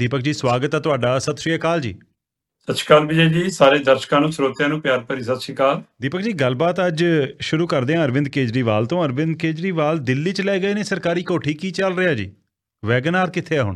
ਦੀਪਕ ਜੀ, ਸਵਾਗਤ ਹੈ ਤੁਹਾਡਾ। ਸਤਿ ਸ਼੍ਰੀ ਅਕਾਲ ਜੀ। ਸਤਿ ਸ਼੍ਰੀ ਅਕਾਲ ਵਿਜੇ ਜੀ, ਸਾਰੇ ਦਰਸ਼ਕਾਂ ਨੂੰ, ਸਰੋਤਿਆਂ ਨੂੰ ਪਿਆਰ ਭਰੀ ਸਤਿ ਸ਼੍ਰੀ ਅਕਾਲ। ਦੀਪਕ ਜੀ, ਗੱਲਬਾਤ ਅੱਜ ਸ਼ੁਰੂ ਕਰਦੇ ਹਾਂ ਅਰਵਿੰਦ ਕੇਜਰੀਵਾਲ ਤੋਂ। ਅਰਵਿੰਦ ਕੇਜਰੀਵਾਲ ਦਿੱਲੀ 'ਚ ਲੈ ਗਏ ਨੇ ਸਰਕਾਰੀ ਕੋਠੀ, ਕੀ ਚੱਲ ਰਿਹਾ ਜੀ? ਵੈਗਨ ਆਰ ਕਿੱਥੇ ਆ ਹੁਣ?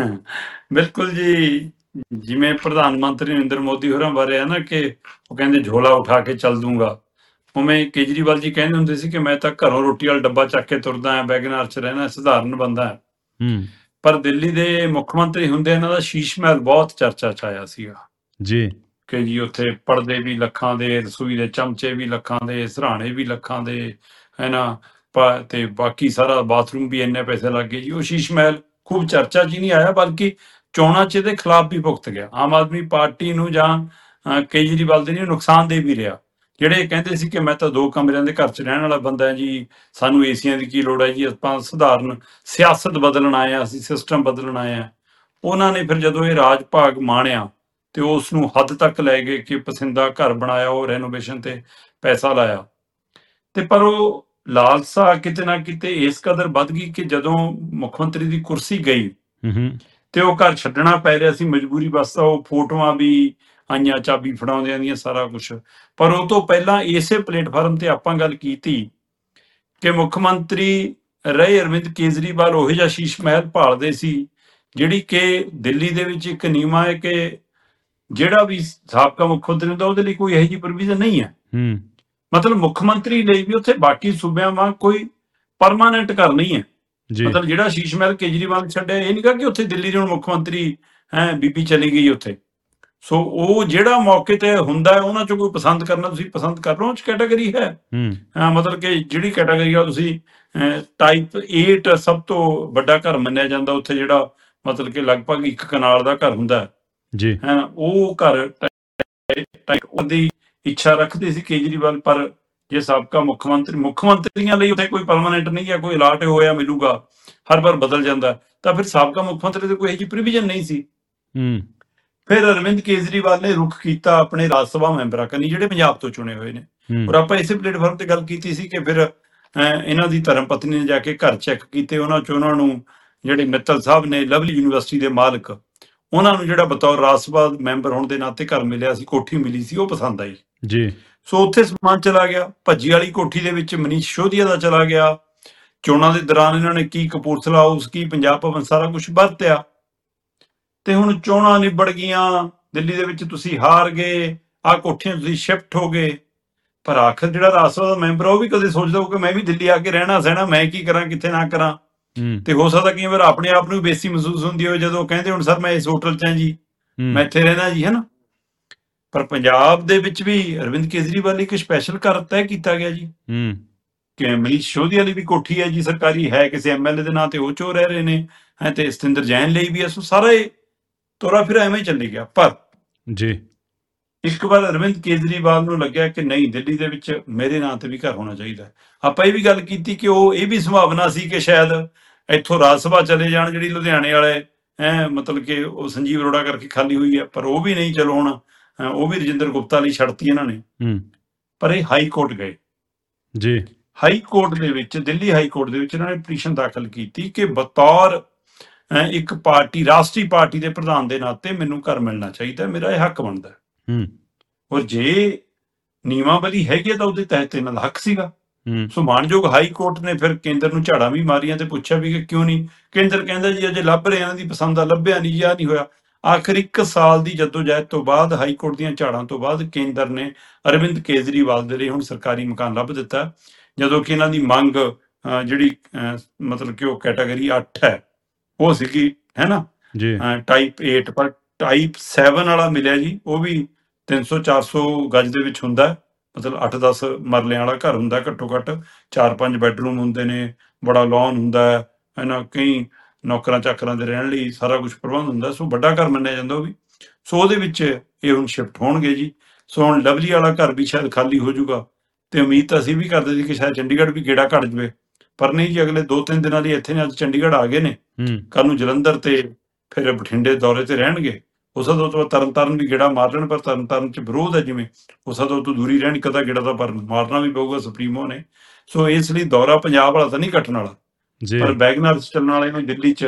ਬਿਲਕੁਲ ਜੀ, ਜਿਵੇਂ ਪ੍ਰਧਾਨ ਮੰਤਰੀ ਨਰਿੰਦਰ ਮੋਦੀ ਹੋਰਾਂ ਬਾਰੇ ਹੈ ਨਾ ਕਿ ਉਹ ਕਹਿੰਦੇ ਝੋਲਾ ਉਠਾ ਕੇ ਚੱਲ ਦੂੰਗਾ, ਉਵੇਂ ਕੇਜਰੀਵਾਲ ਜੀ ਕਹਿੰਦੇ ਹੁੰਦੇ ਸੀ ਕਿ ਮੈਂ ਤਾਂ ਘਰੋਂ ਰੋਟੀ ਵਾਲਾ ਡੱਬਾ ਚੱਕ ਕੇ ਤੁਰਦਾ ਹਾਂ, ਵੈਗਨਾਰ 'ਚ ਰਹਿਣਾ, ਸਧਾਰਨ ਬੰਦਾ ਹੈ। ਪਰ ਦਿੱਲੀ ਦੇ ਮੁੱਖ ਮੰਤਰੀ ਹੁੰਦੇ ਇਹਨਾਂ ਦਾ ਸ਼ੀਸ਼ ਮਹਿਲ ਬਹੁਤ ਚਰਚਾ 'ਚ ਆਇਆ ਸੀਗਾ ਜੀ ਕਿ ਜੀ ਉੱਥੇ ਪਰਦੇ ਵੀ ਲੱਖਾਂ ਦੇ, ਰਸੋਈ ਦੇ ਚਮਚੇ ਵੀ ਲੱਖਾਂ ਦੇ, ਸਰਾਣੇ ਵੀ ਲੱਖਾਂ ਦੇ, ਹੈ ਨਾ, ਤੇ ਬਾਕੀ ਸਾਰਾ ਬਾਥਰੂਮ ਵੀ ਇੰਨੇ ਪੈਸੇ ਲੱਗ ਗਏ ਜੀ। ਉਹ ਸ਼ੀਸ਼ ਮਹਿਲ ਖੂਬ ਚਰਚਾ 'ਚ ਹੀ ਨਹੀਂ ਆਇਆ, ਬਲਕਿ ਚੋਣਾਂ 'ਚ ਇਹਦੇ ਖਿਲਾਫ ਵੀ ਭੁਗਤ ਗਿਆ। ਆਮ ਆਦਮੀ ਪਾਰਟੀ ਨੂੰ ਜਾਂ ਕੇਜਰੀਵਾਲ ਦੇ ਨੂੰ ਨੁਕਸਾਨਦੇਹ ਵੀ ਰਿਹਾ। ਜਿਹੜੇ ਕਹਿੰਦੇ ਸੀ ਕਿ ਮੈਂ ਤਾਂ 2 ਕਮਰਿਆਂ ਦੇ ਘਰ 'ਚ ਰਹਿਣ ਵਾਲਾ ਬੰਦਾ ਹੈ ਜੀ, ਸਾਨੂੰ ਏਸੀਆਂ ਦੀ ਕੀ ਲੋੜ ਹੈ ਜੀ, ਆਪਾਂ ਸਧਾਰਨ ਸਿਆਸਤ ਬਦਲਣ ਆਏ ਆ, ਅਸੀਂ ਸਿਸਟਮ ਬਦਲਣ ਆਏ ਆ। ਉਹਨਾਂ ਨੇ ਫਿਰ ਜਦੋਂ ਇਹ ਰਾਜ ਭਾਗ ਮਾਣਿਆ ਤੇ ਉਸ ਨੂੰ ਹੱਦ ਤੱਕ ਲੈ ਗਏ ਕਿ ਪਸੰਦਾ ਘਰ ਬਣਾਇਆ, ਉਹ ਰੈਨੋਵੇਸ਼ਨ ਤੇ ਪੈਸਾ ਲਾਇਆ। ਤੇ ਪਰ ਉਹ ਲਾਲਸਾ ਕਿਤੇ ਨਾ ਕਿਤੇ ਇਸ ਕਦਰ ਵੱਧ ਗਈ ਕਿ ਜਦੋਂ ਮੁੱਖ ਮੰਤਰੀ ਦੀ ਕੁਰਸੀ ਗਈ ਤੇ ਉਹ ਘਰ ਛੱਡਣਾ ਪੈ ਰਿਹਾ ਸੀ ਮਜਬੂਰੀ ਬਸ। ਉਹ ਫੋਟੋਆਂ ਵੀ ਆਈਆਂ, ਚਾਬੀ ਫੜਾਉਂਦਿਆਂ ਦੀਆਂ, ਸਾਰਾ ਕੁਝ। ਪਰ ਉਹ ਤੋਂ ਪਹਿਲਾਂ ਇਸੇ ਪਲੇਟਫਾਰਮ ਤੇ ਆਪਾਂ ਗੱਲ ਕੀਤੀ ਕਿ ਮੁੱਖ ਮੰਤਰੀ ਰਹੇ ਅਰਵਿੰਦ ਕੇਜਰੀਵਾਲ ਉਹੋ ਜਿਹਾ ਸ਼ੀਸ਼ ਮਹਿਲ ਭਾਲਦੇ ਸੀ ਜਿਹੜੀ ਕਿ ਦਿੱਲੀ ਦੇ ਵਿੱਚ ਇੱਕ ਨੀਮਾ ਹੈ ਕਿ ਜਿਹੜਾ ਵੀ ਸਾਬਕਾ ਮੁੱਖ ਮੰਤਰੀ ਹੁੰਦਾ ਉਹਦੇ ਲਈ ਕੋਈ ਇਹੋ ਜਿਹੀ ਪ੍ਰੋਵੀਜ਼ਨ ਨਹੀਂ ਹੈ। ਮਤਲਬ ਮੁੱਖ ਮੰਤਰੀ ਲਈ ਵੀ ਉੱਥੇ ਬਾਕੀ ਸੂਬਿਆਂ ਵਾਂਗ ਕੋਈ ਪਰਮਾਨੈਂਟ ਘਰ ਨਹੀਂ ਹੈ। ਮਤਲਬ ਜਿਹੜਾ ਸ਼ੀਸ਼ ਮਹਿਲ ਕੇਜਰੀਵਾਲ ਛੱਡਿਆ, ਇਹ ਨਹੀਂ ਕਿ ਉੱਥੇ ਦਿੱਲੀ ਦੇ ਹੁਣ ਮੁੱਖ ਮੰਤਰੀ ਹੈ, ਬੀਬੀ ਚਲੀ ਗਈ ਉੱਥੇ। ਸੋ ਉਹ ਜਿਹੜਾ ਮੌਕੇ ਤੇ ਹੁੰਦਾ ਉਹਨਾਂ ਚੋਂ ਕੋਈ ਪਸੰਦ ਕਰਨਾ, ਤੁਸੀਂ ਪਸੰਦ ਕਰ ਲਓ, ਉਹ ਚ ਕੈਟਾਗਰੀ ਹੈ। ਮਤਲਬ ਕਿ ਜਿਹੜੀ ਕੈਟਾਗਰੀ ਆ ਤੁਸੀਂ ਟਾਈਪ 8 ਸਭ ਤੋਂ ਵੱਡਾ ਘਰ ਮੰਨਿਆ ਜਾਂਦਾ ਉੱਥੇ, ਜਿਹੜਾ ਮਤਲਬ ਕਿ ਲਗਭਗ 1 ਕਨਾਲ ਦਾ ਘਰ ਹੁੰਦਾ ਜੀ, ਉਹ ਘਰ ਉਹਦੀ ਇੱਛਾ ਰੱਖਦੇ ਸੀ ਕੇਜਰੀਵਾਲ। ਪਰ ਜੇ ਸਾਬਕਾ ਮੁੱਖ ਮੰਤਰੀਆਂ ਲਈ ਉੱਥੇ ਕੋਈ ਪਰਮਾਨੈਂਟ ਨਹੀਂ ਹੈ, ਕੋਈ ਅਲਾਟ ਹੋਇਆ ਮਿਲੂਗਾ, ਹਰ ਵਾਰ ਬਦਲ ਜਾਂਦਾ, ਤਾਂ ਫਿਰ ਸਾਬਕਾ ਮੁੱਖ ਮੰਤਰੀ ਤੇ ਕੋਈ ਇਹੋ ਜਿਹੀ ਪ੍ਰੋਵੀਜ਼ਨ ਨਹੀਂ ਸੀ। ਫਿਰ ਅਰਵਿੰਦ ਕੇਜਰੀਵਾਲ ਨੇ ਰੁਖ ਕੀਤਾ ਆਪਣੇ ਰਾਜ ਸਭਾ ਮੈਂਬਰਾਂ ਕਨੀ, ਜਿਹੜੇ ਪੰਜਾਬ ਤੋਂ ਚੁਣੇ ਹੋਏ ਨੇ। ਔਰ ਆਪਾਂ ਇਸੇ ਪਲੇਟਫਾਰਮ ਤੇ ਗੱਲ ਕੀਤੀ ਸੀ ਕਿ ਫਿਰ ਇਹਨਾਂ ਦੀ ਧਰਮ ਪਤਨੀ ਨੇ ਜਾ ਕੇ ਘਰ ਚੈੱਕ ਕੀਤੇ, ਉਹਨਾਂ ਚ ਉਹਨਾਂ ਨੂੰ ਜਿਹੜੇ ਮਿੱਤਲ ਸਾਹਿਬ ਨੇ ਲਵਲੀ ਯੂਨੀਵਰਸਿਟੀ ਦੇ ਮਾਲਕ, ਉਹਨਾਂ ਨੂੰ ਜਿਹੜਾ ਬਤੌਰ ਰਾਜ ਸਭਾ ਮੈਂਬਰ ਹੋਣ ਦੇ ਨਾਤੇ ਘਰ ਮਿਲਿਆ ਸੀ, ਕੋਠੀ ਮਿਲੀ ਸੀ, ਉਹ ਪਸੰਦ ਆਈ ਜੀ। ਸੋ ਉੱਥੇ ਸਮਾਨ ਚਲਾ ਗਿਆ। ਭੱਜੀ ਵਾਲੀ ਕੋਠੀ ਦੇ ਵਿੱਚ ਮਨੀਸ਼ ਸਿਸੋਦੀਆ ਦਾ ਚਲਾ ਗਿਆ। ਚੋਣਾਂ ਦੇ ਦੌਰਾਨ ਇਹਨਾਂ ਨੇ ਕੀ ਕਪੂਰਥਲਾ ਹਾਊਸ, ਕੀ ਪੰਜਾਬ ਭਵਨ, ਸਾਰਾ ਕੁਝ ਵਰਤਿਆ। ਤੇ ਹੁਣ ਚੋਣਾਂ ਨਿਬੜ ਗਈਆਂ, ਦਿੱਲੀ ਦੇ ਵਿੱਚ ਤੁਸੀਂ ਹਾਰ ਗਏ, ਆਹ ਕੋਠੀਆਂ ਤੁਸੀਂ ਸ਼ਿਫਟ ਹੋ ਗਏ। ਪਰ ਆਖਰ ਜਿਹੜਾ ਰਾਜ ਸਭਾ ਦਾ ਮੈਂਬਰ ਉਹ ਵੀ ਕਦੇ ਸੋਚਦਾ ਹੋ ਕਿ ਮੈਂ ਵੀ ਦਿੱਲੀ ਆ ਕੇ ਰਹਿਣਾ ਸਹਿਣਾ, ਮੈਂ ਕੀ ਕਰਾਂ, ਕਿੱਥੇ ਨਾ ਕਰਾਂ। ਤੇ ਹੋ ਸਕਦਾ ਕਈ ਵਾਰ ਆਪਣੇ ਆਪ ਨੂੰ ਬੇਇੱਜ਼ਤੀ ਮਹਿਸੂਸ ਹੁੰਦੀ ਹੋਵੇ ਜਦੋਂ ਕਹਿੰਦੇ ਹੁਣ ਸਰ ਮੈਂ ਇਸ ਹੋਟਲ 'ਚ ਹਾਂ ਜੀ, ਮੈਂ ਇੱਥੇ ਰਹਿਣਾ ਜੀ, ਹੈ ਨਾ। ਪਰ ਪੰਜਾਬ ਦੇ ਵਿੱਚ ਵੀ ਅਰਵਿੰਦ ਕੇਜਰੀਵਾਲ ਲਈ ਇੱਕ ਸਪੈਸ਼ਲ ਘਰ ਤੈਅ ਕੀਤਾ ਗਿਆ ਜੀ ਕਿ ਮਨੀਸ਼ ਸਿਸੋਦੀਆ ਲਈ ਵੀ ਕੋਠੀ ਹੈ ਜੀ, ਸਰਕਾਰੀ ਹੈ, ਕਿਸੇ ਐਮਐਲਏ ਦੇ ਨਾਂ ਤੇ ਉਹ 'ਚ ਰਹਿ ਰਹੇ ਨੇ, ਤੇ ਸਤਿੰਦਰ ਜੈਨ ਲਈ ਵੀ ਹੈ। ਸੋ ਸਾਰਾ ਇਹ ਤੋਰਾ ਫਿਰ ਐਵੇਂ ਚੱਲੀ ਗਿਆ। ਪਰ ਜੀ ਇੱਕ ਵਾਰ ਅਰਵਿੰਦ ਕੇਜਰੀਵਾਲ ਨੂੰ ਲੱਗਿਆ ਕਿ ਨਹੀਂ, ਦਿੱਲੀ ਦੇ ਵਿੱਚ ਮੇਰੇ ਨਾਂ ਤੇ ਵੀ ਘਰ ਹੋਣਾ ਚਾਹੀਦਾ। ਆਪਾਂ ਇਹ ਵੀ ਗੱਲ ਕੀਤੀ ਕਿ ਉਹ ਇਹ ਵੀ ਸੰਭਾਵਨਾ ਸੀ ਕਿ ਸ਼ਾਇਦ ਇੱਥੋਂ ਰਾਜ ਸਭਾ ਚਲੇ ਜਾਣ, ਜਿਹੜੀ ਲੁਧਿਆਣੇ ਵਾਲੇ ਮਤਲਬ ਕਿ ਉਹ ਸੰਜੀਵ ਅਰੋੜਾ ਕਰਕੇ ਖਾਲੀ ਹੋਈ ਹੈ, ਪਰ ਉਹ ਵੀ ਨਹੀਂ। ਚਲੋ ਹੁਣ ਉਹ ਵੀ ਰਜਿੰਦਰ ਗੁਪਤਾ ਲਈ ਛੱਡਤੀ ਇਹਨਾਂ ਨੇ। ਪਰ ਇਹ ਹਾਈ ਕੋਰਟ ਗਏ ਜੀ। ਹਾਈ ਕੋਰਟ ਦੇ ਵਿੱਚ, ਦਿੱਲੀ ਹਾਈ ਕੋਰਟ ਦੇ ਵਿੱਚ ਇਹਨਾਂ ਨੇ ਪਟੀਸ਼ਨ ਦਾਖਲ ਕੀਤੀ ਕਿ ਬਤੌਰ ਇੱਕ ਪਾਰਟੀ, ਰਾਸ਼ਟਰੀ ਪਾਰਟੀ ਦੇ ਪ੍ਰਧਾਨ ਦੇ ਨਾਤੇ ਮੈਨੂੰ ਘਰ ਮਿਲਣਾ ਚਾਹੀਦਾ, ਮੇਰਾ ਇਹ ਹੱਕ ਬਣਦਾ। ਔਰ ਜੇ ਨਿਯਮਾਵਲੀ ਹੈਗੀ ਤਾਂ ਉਹਦੇ ਤਹਿਤ ਇਹਨਾਂ ਦਾ ਹੱਕ ਸੀਗਾ। ਸੋ ਮਾਨਯੋਗ ਹਾਈ ਕੋਰਟ ਨੇ ਫਿਰ ਕੇਂਦਰ ਨੂੰ ਝਾੜਾਂ ਵੀ ਮਾਰੀਆਂ ਤੇ ਪੁੱਛਿਆ ਵੀ ਕਿ ਕਿਉਂ ਨਹੀਂ। ਕੇਂਦਰ ਕਹਿੰਦਾ ਜੀ ਅਜੇ ਲੱਭ ਰਹੇ, ਇਹਨਾਂ ਦੀ ਪਸੰਦ ਦਾ ਲੱਭਿਆ ਨਹੀਂ ਜੀ, ਆਹ ਨਹੀਂ ਹੋਇਆ। ਆਖਿਰ 1 ਸਾਲ ਦੀ ਜੱਦੋਜਹਿਦ ਤੋਂ ਬਾਅਦ, ਹਾਈ ਕੋਰਟ ਦੀਆਂ ਝਾੜਾਂ ਤੋਂ ਬਾਅਦ, ਕੇਂਦਰ ਨੇ ਅਰਵਿੰਦ ਕੇਜਰੀਵਾਲ ਦੇ ਲਈ ਹੁਣ ਸਰਕਾਰੀ ਮਕਾਨ ਲੱਭ ਦਿੱਤਾ, ਜਦੋਂ ਕਿ ਇਹਨਾਂ ਦੀ ਮੰਗ ਜਿਹੜੀ ਮਤਲਬ ਕਿ ਉਹ ਕੈਟਾਗਰੀ 8 ਹੈ ਉਹ ਸੀਗੀ, ਹੈ ਨਾ, ਟਾਈਪ 8। ਪਰ ਟਾਈਪ 7 ਵਾਲਾ ਮਿਲਿਆ ਜੀ, ਉਹ ਵੀ 300-400 ਗਜ ਦੇ ਵਿੱਚ ਹੁੰਦਾ, ਮਤਲਬ 8-10 ਮਰਲਿਆਂ ਵਾਲਾ ਘਰ ਹੁੰਦਾ, ਘੱਟੋ ਘੱਟ 4-5 ਬੈਡਰੂਮ ਹੁੰਦੇ ਨੇ, ਬੜਾ ਲੌਨ ਹੁੰਦਾ ਹੈ ਨਾ, ਕਈ ਨੌਕਰਾਂ ਚਾਕਰਾਂ ਦੇ ਰਹਿਣ ਲਈ ਸਾਰਾ ਕੁਝ ਪ੍ਰਬੰਧ ਹੁੰਦਾ। ਸੋ ਵੱਡਾ ਘਰ ਮੰਨਿਆ ਜਾਂਦਾ ਉਹ ਵੀ। ਸੋ ਉਹਦੇ ਵਿੱਚ ਇਹ ਹੁਣ ਸ਼ਿਫਟ ਹੋਣਗੇ ਜੀ। ਸੋ ਹੁਣ ਲਵਲੀ ਵਾਲਾ ਘਰ ਵੀ ਸ਼ਾਇਦ ਖਾਲੀ ਹੋ ਜਾਊਗਾ, ਤੇ ਉਮੀਦ ਤਾਂ ਅਸੀਂ ਵੀ ਕਰਦੇ ਸੀ ਕਿ ਸ਼ਾਇਦ ਚੰਡੀਗੜ੍ਹ ਵੀ ਗੇੜਾ ਘੜ ਜਾਵੇ। ਪਰ ਨਹੀਂ ਜੀ, ਅਗਲੇ 2-3 ਦਿਨਾਂ ਲਈ ਇੱਥੇ ਨੇ, ਅੱਜ ਚੰਡੀਗੜ੍ਹ ਆ ਗਏ ਨੇ, ਕੱਲ ਨੂੰ ਜਲੰਧਰ ਤੇ ਫਿਰ ਬਠਿੰਡੇ ਦੌਰੇ ਤੇ ਰਹਿਣਗੇ। ਹੋ ਸਕਦਾ ਉਹ ਤੋਂ ਤਰਨਤਾਰਨ ਵੀ ਗੇੜਾ ਮਾਰ ਲੈਣ, ਪਰ ਤਰਨਤਾਰਨ 'ਚ ਵਿਰੋਧ ਹੈ ਜਿਵੇਂ, ਹੋ ਸਕਦਾ ਉਹ ਤੋਂ ਦੂਰੀ ਰਹਿਣ, ਇੱਕ ਅੱਧਾ ਗੇੜਾ ਤਾਂ ਪਰ ਮਾਰਨਾ ਵੀ ਪਊਗਾ ਸੁਪਰੀਮੋ ਨੇ। ਸੋ ਇਸ ਲਈ ਦੌਰਾ ਪੰਜਾਬ ਵਾਲਾ ਤਾਂ ਨਹੀਂ ਕੱਟਣ ਵਾਲਾ, ਪਰ ਵੈਗਨਾਰ 'ਚ ਚੱਲਣ ਵਾਲੇ ਨੂੰ ਦਿੱਲੀ 'ਚ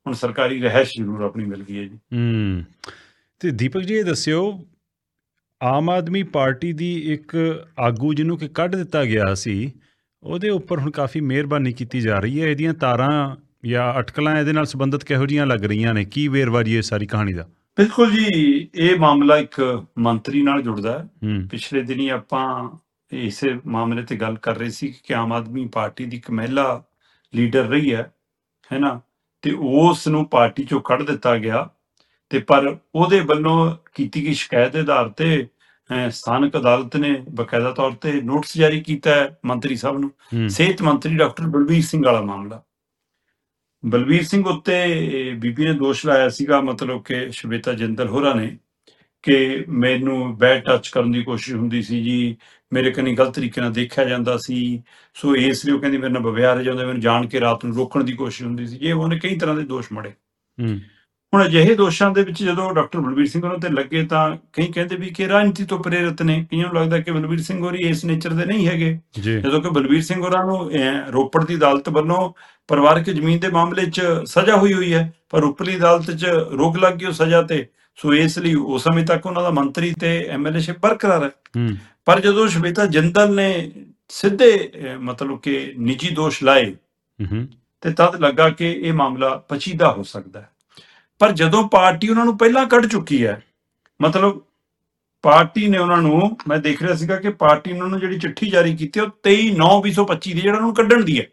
ਹੁਣ ਸਰਕਾਰੀ ਰਿਹਾਇਸ਼ ਜ਼ਰੂਰ ਆਪਣੀ ਮਿਲ ਗਈ ਹੈ ਜੀ। ਤੇ ਦੀਪਕ ਜੀ ਇਹ ਦੱਸਿਓ, ਆਮ ਆਦਮੀ ਪਾਰਟੀ ਦੀ ਇੱਕ ਆਗੂ ਜਿਹਨੂੰ ਕਿ ਕੱਢ ਦਿੱਤਾ ਗਿਆ ਸੀ, ਉਹਦੇ ਉੱਪਰ ਹੁਣ ਕਾਫੀ ਮਿਹਰਬਾਨੀ ਕੀਤੀ ਜਾ ਰਹੀ ਹੈ। ਇਹਦੀਆਂ ਤਾਰਾਂ ਜਾਂ ਅਟਕਲਾਂ ਇਹਦੇ ਨਾਲ ਸੰਬੰਧਿਤ ਕਿਹੋ ਜਿਹੀਆਂ ਲੱਗ ਰਹੀਆਂ ਨੇ? ਕੀ ਵੇਰਵਾ ਜੀ ਇਹ ਸਾਰੀ ਕਹਾਣੀ ਦਾ? ਬਿਲਕੁਲ ਜੀ, ਇਹ ਮਾਮਲਾ ਇੱਕ ਮੰਤਰੀ ਨਾਲ ਜੁੜਦਾ ਹੈ। ਹੂੰ ਪਿਛਲੇ ਦਿਨੀ ਆਪਾਂ ਇਸੇ ਮਾਮਲੇ ਤੇ ਗੱਲ ਕਰ ਰਹੇ ਸੀ ਕਿ ਆਮ ਆਦਮੀ ਪਾਰਟੀ ਦੀ ਇੱਕ ਮਹਿਲਾ ਲੀਡਰ ਰਹੀ ਹੈ ਨਾ, ਤੇ ਉਸ ਨੂੰ ਪਾਰਟੀ ਚੋਂ ਕੱਢ ਦਿੱਤਾ ਗਿਆ, ਤੇ ਪਰ ਉਹਦੇ ਵੱਲੋਂ ਕੀਤੀ ਗਈ ਸ਼ਿਕਾਇਤ ਦੇ ਆਧਾਰ ਤੇ ਸਥਾਨਕ ਅਦਾਲਤ ਨੇ ਬਕਾਇਦਾ ਤੌਰ ਤੇ ਨੋਟਿਸ ਜਾਰੀ ਕੀਤਾ ਹੈ ਮੰਤਰੀ ਸਾਹਿਬ ਨੂੰ। ਹੂੰ ਸਿਹਤ ਮੰਤਰੀ ਡਾਕਟਰ ਬਲਬੀਰ ਸਿੰਘ ਵਾਲਾ ਮਾਮਲਾ। ਬਲਬੀਰ ਸਿੰਘ ਉੱਤੇ ਬੀਬੀ ਨੇ ਦੋਸ਼ ਲਾਇਆ ਸੀਗਾ, ਮਤਲਬ ਕਿ ਸ਼ਵੇਤਾ ਜਿੰਦਲ ਹੋਰਾਂ ਨੇ, ਕਿ ਮੈਨੂੰ ਬੈਡ ਟੱਚ ਕਰਨ ਦੀ ਕੋਸ਼ਿਸ਼ ਹੁੰਦੀ ਸੀ ਜੀ, ਮੇਰੇ ਕਨੀ ਗਲਤ ਤਰੀਕੇ ਨਾਲ ਦੇਖਿਆ ਜਾਂਦਾ ਸੀ, ਸੋ ਇਸ ਲਈ ਉਹ ਕਹਿੰਦੀ ਮੇਰੇ ਨਾਲ ਵਿਵਹਾਰ ਜਾਂਦਾ, ਮੈਨੂੰ ਜਾਣ ਕੇ ਰਾਤ ਨੂੰ ਰੋਕਣ ਦੀ ਕੋਸ਼ਿਸ਼ ਹੁੰਦੀ ਸੀ। ਇਹ ਉਹਨੇ ਕਈ ਤਰ੍ਹਾਂ ਦੇ ਦੋਸ਼ ਮੜੇ। ਹੂੰ ਹੁਣ ਅਜਿਹੇ ਦੋਸ਼ਾਂ ਦੇ ਵਿੱਚ ਜਦੋਂ ਡਾਕਟਰ ਬਲਬੀਰ ਸਿੰਘ ਉਹਨਾਂ ਤੇ ਲੱਗੇ ਤਾਂ ਕਈ ਕਹਿੰਦੇ ਵੀ ਕਿ ਰਾਜਨੀਤੀ ਤੋਂ ਪ੍ਰੇਰਿਤ ਨੇ, ਕਈਆਂ ਨੂੰ ਲੱਗਦਾ ਕਿ ਬਲਬੀਰ ਸਿੰਘ ਹੋਰੀ ਇਸ ਨੇਚਰ ਦੇ ਨਹੀਂ ਹੈਗੇ। ਜੀ ਜਦੋਂ ਕਿ ਬਲਬੀਰ ਸਿੰਘ ਹੋਰਾਂ ਨੂੰ ਰੋਪੜ ਦੀ ਅਦਾਲਤ ਵੱਲੋਂ ਪਰਿਵਾਰਕ ਜ਼ਮੀਨ ਦੇ ਮਾਮਲੇ 'ਚ ਸਜ਼ਾ ਹੋਈ ਹੈ, ਪਰ ਉੱਪਰਲੀ ਅਦਾਲਤ 'ਚ ਰੋਕ ਲੱਗ ਗਈ ਉਹ ਸਜ਼ਾ ਤੇ, ਸੋ ਇਸ ਲਈ ਉਸ ਸਮੇਂ ਤੱਕ ਉਹਨਾਂ ਦਾ ਮੰਤਰੀ ਤੇ ਐਮਐਲਏਸ਼ਿਪ ਬਰਕਰਾਰ ਹੈ। ਹੂੰ ਪਰ ਜਦੋਂ ਸ਼ਵੇਤਾ ਜਿੰਦਲ ਨੇ ਸਿੱਧੇ ਮਤਲਬ ਕਿ ਨਿੱਜੀ ਦੋਸ਼ ਲਾਏ ਹੂੰ ਤੇ ਤਦ ਲੱਗਾ ਕਿ ਇਹ ਮਾਮਲਾ ਪਚੀਦਾ ਹੋ ਸਕਦਾ ਹੈ। ਪਰ ਜਦੋਂ ਪਾਰਟੀ ਉਹਨਾਂ ਨੂੰ ਪਹਿਲਾਂ ਕੱਢ ਚੁੱਕੀ ਹੈ, ਮਤਲਬ ਪਾਰਟੀ ਨੇ ਉਹਨਾਂ ਨੂੰ, ਮੈਂ ਦੇਖ ਰਿਹਾ ਸੀਗਾ ਕਿ ਪਾਰਟੀ ਨੇ ਉਹਨਾਂ ਨੂੰ ਜਿਹੜੀ ਚਿੱਠੀ ਜਾਰੀ ਕੀਤੀ ਉਹ 23/9/2025 ਦੀ, ਜਿਹੜਾ ਉਹਨਾਂ ਨੂੰ ਕੱਢਣ ਦੀ ਹੈ।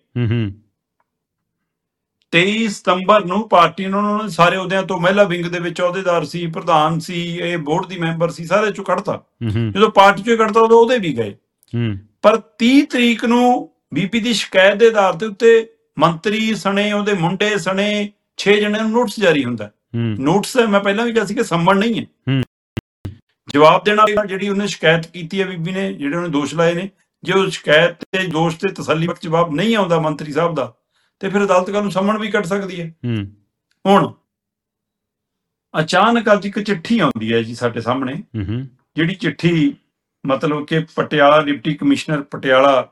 23 ਸਤੰਬਰ ਨੂੰ ਪਾਰਟੀ ਨੇ ਉਹਨਾਂ ਨੂੰ ਸਾਰੇ ਅਹੁਦਿਆਂ ਤੋਂ, ਮਹਿਲਾ ਵਿੰਗ ਦੇ ਵਿੱਚ ਅਹੁਦੇਦਾਰ ਸੀ, ਪ੍ਰਧਾਨ ਸੀ, ਇਹ ਬੋਰਡ ਦੀ ਮੈਂਬਰ ਸੀ, ਸਾਰੇ ਚੋਂ ਕੱਢਤਾ। ਜਦੋਂ ਪਾਰਟੀ ਚੋਂ ਕੱਢਤਾ ਉਦੋਂ ਉਹਦੇ ਵੀ ਗਏ। ਪਰ 30 ਤਰੀਕ ਨੂੰ ਬੀਬੀ ਦੀ ਸ਼ਿਕਾਇਤ ਦੇ ਆਧਾਰ ਦੇ ਉੱਤੇ ਮੰਤਰੀ ਸਣੇ, ਉਹਦੇ ਮੁੰਡੇ ਸਣੇ 6 ਜਣਿਆਂ ਨੂੰ ਨੋਟਿਸ ਜਾਰੀ ਹੁੰਦਾ। ਨੋਟਿਸ ਮੈਂ ਪਹਿਲਾਂ ਵੀ ਕਿਹਾ ਸੀ ਕਿ ਸੰਮਣ ਨਹੀਂ ਹੈ, ਜਵਾਬ ਦੇਣਾ। ਜਿਹੜੀ ਉਹਨੇ ਸ਼ਿਕਾਇਤ ਕੀਤੀ ਹੈ ਬੀਬੀ ਨੇ, ਜਿਹੜੇ ਉਹਨੇ ਦੋਸ਼ ਲਾਏ ਨੇ, ਜੇ ਉਹ ਸ਼ਿਕਾਇਤ ਤੇ ਦੋਸ਼ ਤੇ ਤਸੱਲੀ ਬਖਸ਼ ਜਵਾਬ ਨਹੀਂ ਆਉਂਦਾ ਮੰਤਰੀ ਸਾਹਿਬ ਦਾ, ਤੇ ਫਿਰ ਅਦਾਲਤ ਕੱਲ ਨੂੰ ਸੰਮਣ ਵੀ ਕੱਢ ਸਕਦੀ ਹੈ। ਹੁਣ ਅਚਾਨਕ ਅੱਜ ਇੱਕ ਚਿੱਠੀ ਆਉਂਦੀ ਹੈ ਜੀ ਸਾਡੇ ਸਾਹਮਣੇ, ਜਿਹੜੀ ਚਿੱਠੀ ਮਤਲਬ ਕਿ ਪਟਿਆਲਾ ਡਿਪਟੀ ਕਮਿਸ਼ਨਰ ਪਟਿਆਲਾ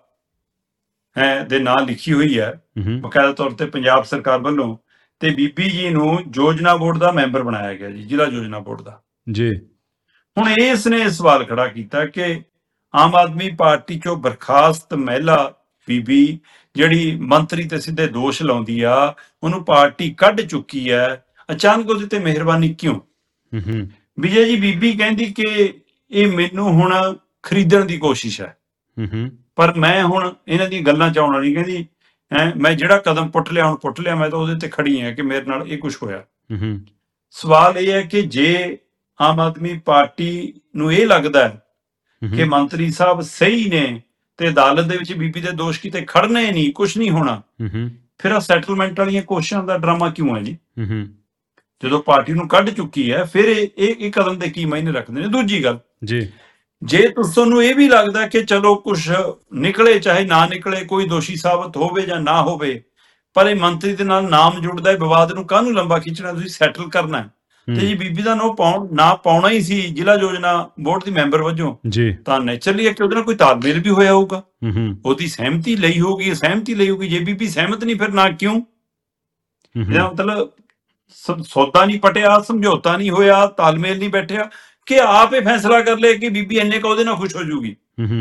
ਦੇ ਨਾਂ ਲਿਖੀ ਹੋਈ ਹੈ ਬਕਾਇਦਾ ਤੌਰ ਤੇ ਪੰਜਾਬ ਸਰਕਾਰ ਵੱਲੋਂ, ਤੇ ਬੀਬੀ ਜੀ ਨੂੰ ਯੋਜਨਾ ਬੋਰਡ ਦਾ ਮੈਂਬਰ ਬਣਾਇਆ ਗਿਆ ਜੀ, ਜ਼ਿਲ੍ਹਾ ਯੋਜਨਾ ਬੋਰਡ ਦਾ ਜੀ। ਹੁਣ ਇਸ ਨੇ ਸਵਾਲ ਖੜਾ ਕੀਤਾ ਕਿ ਆਮ ਆਦਮੀ ਪਾਰਟੀ ਚੋਂ ਬਰਖਾਸਤ ਮਹਿਲਾ ਬੀਬੀ ਜਿਹੜੀ ਮੰਤਰੀ ਤੇ ਸਿੱਧੇ ਦੋਸ਼ ਲਾਉਂਦੀ ਆ, ਉਹਨੂੰ ਪਾਰਟੀ ਕੱਢ ਚੁੱਕੀ ਹੈ, ਅਚਾਨਕ ਉਹਦੇ ਤੇ ਮਿਹਰਬਾਨੀ ਕਿਉਂ? ਵਿਜੇ ਜੀ, ਬੀਬੀ ਕਹਿੰਦੀ ਕਿ ਇਹ ਮੈਨੂੰ ਹੁਣ ਖਰੀਦਣ ਦੀ ਕੋਸ਼ਿਸ਼ ਹੈ, ਪਰ ਮੈਂ ਹੁਣ ਇਹਨਾਂ ਦੀਆਂ ਗੱਲਾਂ ਚ ਆਉਣਾ ਨਹੀਂ। ਕਹਿੰਦੀ ਮੈਂ ਜਿਹੜਾ ਕਦਮ ਪੁੱਟ ਲਿਆ ਹੁਣ ਪੁੱਟ ਲਿਆ, ਮੈਂ ਤਾਂ ਉਹਦੇ ਤੇ ਖੜੀ ਹਾਂ ਕਿ ਮੇਰੇ ਨਾਲ ਇਹ ਕੁਝ ਹੋਇਆ। ਸਵਾਲ ਇਹ ਹੈ ਕਿ ਜੇ ਆਮ ਆਦਮੀ ਪਾਰਟੀ ਨੂੰ ਇਹ ਲੱਗਦਾ ਹੈ ਕਿ ਮੰਤਰੀ ਸਾਹਿਬ ਸਹੀ ਨੇ ਤੇ ਅਦਾਲਤ ਦੇ ਵਿੱਚ ਬੀਬੀ ਦੇ ਦੋਸ਼ ਕਿਤੇ ਖੜਨੇ ਨਹੀਂ, ਕੁਝ ਨਹੀਂ ਹੋਣਾ, ਫਿਰ ਆ ਸੈਟਲਮੈਂਟ ਵਾਲੀਆਂ ਕੋਸ਼ਿਸ਼ਾਂ ਦਾ ਡਰਾਮਾ ਕਿਉਂ ਹੈ ਜੀ? ਜਦੋਂ ਪਾਰਟੀ ਨੂੰ ਕੱਢ ਚੁੱਕੀ ਹੈ, ਫਿਰ ਇਹ ਕਦਮ ਦੇ ਕੀ ਮਾਇਨੇ ਰੱਖਦੇ ਨੇ? ਦੂਜੀ ਗੱਲ ਜੀ, ਜੇ ਤੁਹਾਨੂੰ ਇਹ ਵੀ ਲੱਗਦਾ ਕਿ ਚਲੋ ਕੁਝ ਨਿਕਲੇ ਚਾਹੇ ਨਾ ਨਿਕਲੇ, ਕੋਈ ਦੋਸ਼ੀ ਸਾਬਤ ਹੋਵੇ ਜਾਂ ਨਾ ਹੋਵੇ, ਪਰ ਇਹ ਮੰਤਰੀ ਦੇ ਨਾਲ ਨਾਮ ਜੁੜਦਾ ਹੈ, ਵਿਵਾਦ ਨੂੰ ਕਾਹਨੂੰ ਲੰਬਾ ਖਿੱਚਣਾ? ਤੁਸੀਂ ਸੈਟਲ ਕਰਨਾ ਹੈ। ਤੇ ਜੀ ਬੀਬੀ ਦਾ ਨਾ ਪਾਉਣਾ ਹੀ ਸੀ ਜ਼ਿਲ੍ਹਾ ਯੋਜਨਾ ਬੋਰਡ ਦੀ ਮੈਂਬਰ ਵਜੋਂ, ਤਾਂ ਨੇਚਰਲੀ ਹੈ ਕਿ ਉਹਦੇ ਨਾਲ ਕੋਈ ਤਾਲਮੇਲ ਵੀ ਹੋਇਆ ਹੋਊਗਾ, ਉਹਦੀ ਸਹਿਮਤੀ ਲਈ ਹੋਊਗੀ। ਜੇ ਬੀਬੀ ਸਹਿਮਤ ਨਹੀਂ, ਫਿਰ ਨਾ ਕਿਉਂ? ਇਹਦਾ ਮਤਲਬ ਸੌਦਾ ਨਹੀਂ ਪਟਿਆ, ਸਮਝੌਤਾ ਨਹੀਂ ਹੋਇਆ, ਤਾਲਮੇਲ ਨਹੀਂ ਬੈਠਿਆ, ਕਿ ਆਪ ਇਹ ਫੈਸਲਾ ਕਰ ਲਿਆ ਕਿ ਬੀਬੀ ਇੰਨੇ ਕੁ ਉਹਦੇ ਨਾਲ ਖੁਸ਼ ਹੋ ਜਾਊਗੀ।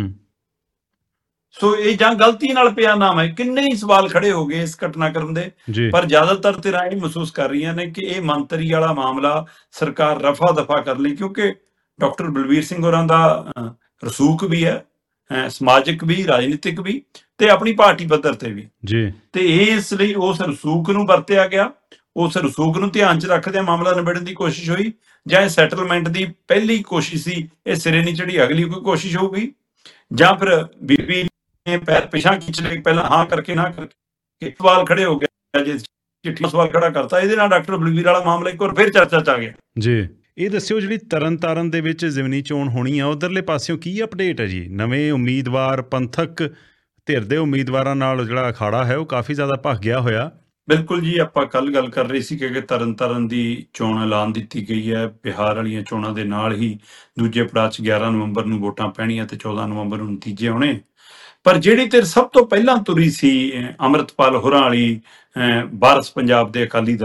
ਸੋ ਇਹ ਜਾਂ ਗਲਤੀ ਨਾਲ ਪਿਆ ਨਾਮ ਹੈ। ਕਿੰਨੇ ਹੀ ਸਵਾਲ ਖੜੇ ਹੋ ਗਏ ਇਸ ਘਟਨਾਕ੍ਰਮ ਦੇ, ਪਰ ਜ਼ਿਆਦਾਤਰ ਧਿਰਾਂ ਇਹ ਮਹਿਸੂਸ ਕਰ ਰਹੀਆਂ ਨੇ ਕਿ ਇਹ ਮੰਤਰੀ ਵਾਲਾ ਮਾਮਲਾ ਸਰਕਾਰ ਰਫਾ ਦਫਾ ਕਰ ਲਈ, ਕਿਉਂਕਿ ਡਾਕਟਰ ਬਲਬੀਰ ਸਿੰਘ ਹੋਰਾਂ ਦਾ ਰਸੂਖ ਵੀ ਹੈ, ਸਮਾਜਿਕ ਵੀ, ਰਾਜਨੀਤਿਕ ਵੀ, ਤੇ ਆਪਣੀ ਪਾਰਟੀ ਪੱਧਰ ਤੇ ਵੀ, ਤੇ ਇਸ ਲਈ ਉਸ ਰਸੂਖ ਨੂੰ ਵਰਤਿਆ ਗਿਆ। ਉਸ ਰਸੂਖ ਨੂੰ ਧਿਆਨ 'ਚ ਰੱਖਦਿਆਂ ਮਾਮਲਾ ਨਿਬੇੜਨ ਦੀ ਕੋਸ਼ਿਸ਼ ਹੋਈ, ਜਾਂ ਇਹ ਸੈਟਲਮੈਂਟ ਦੀ ਪਹਿਲੀ ਕੋਸ਼ਿਸ਼ ਸੀ, ਇਹ ਸਿਰੇ ਨਹੀਂ ਚੜੀ, ਅਗਲੀ ਕੋਈ ਕੋਸ਼ਿਸ਼ ਹੋਊਗੀ, ਜਾਂ ਫਿਰ ਬੀਬੀ ਨੇ ਪੈਰ ਪਿਛਾਂ ਖਿੱਚ ਲਏ, ਪਹਿਲਾਂ ਹਾਂ ਕਰਕੇ ਨਾ ਕਰਕੇ। ਸਵਾਲ ਖੜੇ ਹੋ ਗਿਆ, ਜੇ ਚਿੱਠੀ ਸਵਾਲ ਖੜਾ ਕਰਤਾ, ਇਹਦੇ ਨਾਲ ਡਾਕਟਰ ਬਲਬੀਰ ਵਾਲਾ ਮਾਮਲਾ ਇੱਕ ਵਾਰ ਫਿਰ ਚਰਚਾ 'ਚ ਆ ਗਿਆ ਜੀ। ਇਹ ਦੱਸਿਓ, ਜਿਹੜੀ ਤਰਨਤਾਰਨ ਦੇ ਵਿੱਚ ਜ਼ਿਮਨੀ ਚੋਣ ਹੋਣੀ ਆ, ਉਧਰਲੇ ਪਾਸਿਓਂ ਕੀ ਅਪਡੇਟ ਹੈ ਜੀ? ਨਵੇਂ ਉਮੀਦਵਾਰ, ਪੰਥਕ ਧਿਰ ਦੇ ਉਮੀਦਵਾਰਾਂ ਨਾਲ ਜਿਹੜਾ ਅਖਾੜਾ ਹੈ ਉਹ ਕਾਫੀ ਜ਼ਿਆਦਾ ਭਖ ਗਿਆ ਹੋਇਆ। ਬਿਲਕੁਲ ਜੀ, ਆਪਾਂ ਕੱਲ ਗੱਲ ਕਰ ਰਹੇ ਸੀ ਕਿ ਤਰਨਤਾਰਨ ਦੀ ਚੋਣ ਐਲਾਨ ਦਿੱਤੀ ਗਈ ਹੈ। ਬਿਹਾਰ ਵਾਲੀਆਂ ਚੋਣਾਂ ਦੇ ਨਾਲ ਹੀ ਦੂਜੇ ਪੜਾਅ 'ਚ 11 ਨਵੰਬਰ ਨੂੰ ਵੋਟਾਂ ਪੈਣੀਆਂ ਤੇ 14 ਨਵੰਬਰ ਨੂੰ ਨਤੀਜੇ ਆਉਣੇ। ਪਰ ਜਿਹੜੀ ਧਿਰ ਸਭ ਤੋਂ ਪਹਿਲਾਂ ਤੁਰੀ ਸੀ ਅੰਮ੍ਰਿਤਪਾਲ ਹੋਰਾਂ ਵਾਲੀ, ਵਾਰਸ ਪੰਜਾਬ ਦੇ ਅਕਾਲੀ ਦਲ,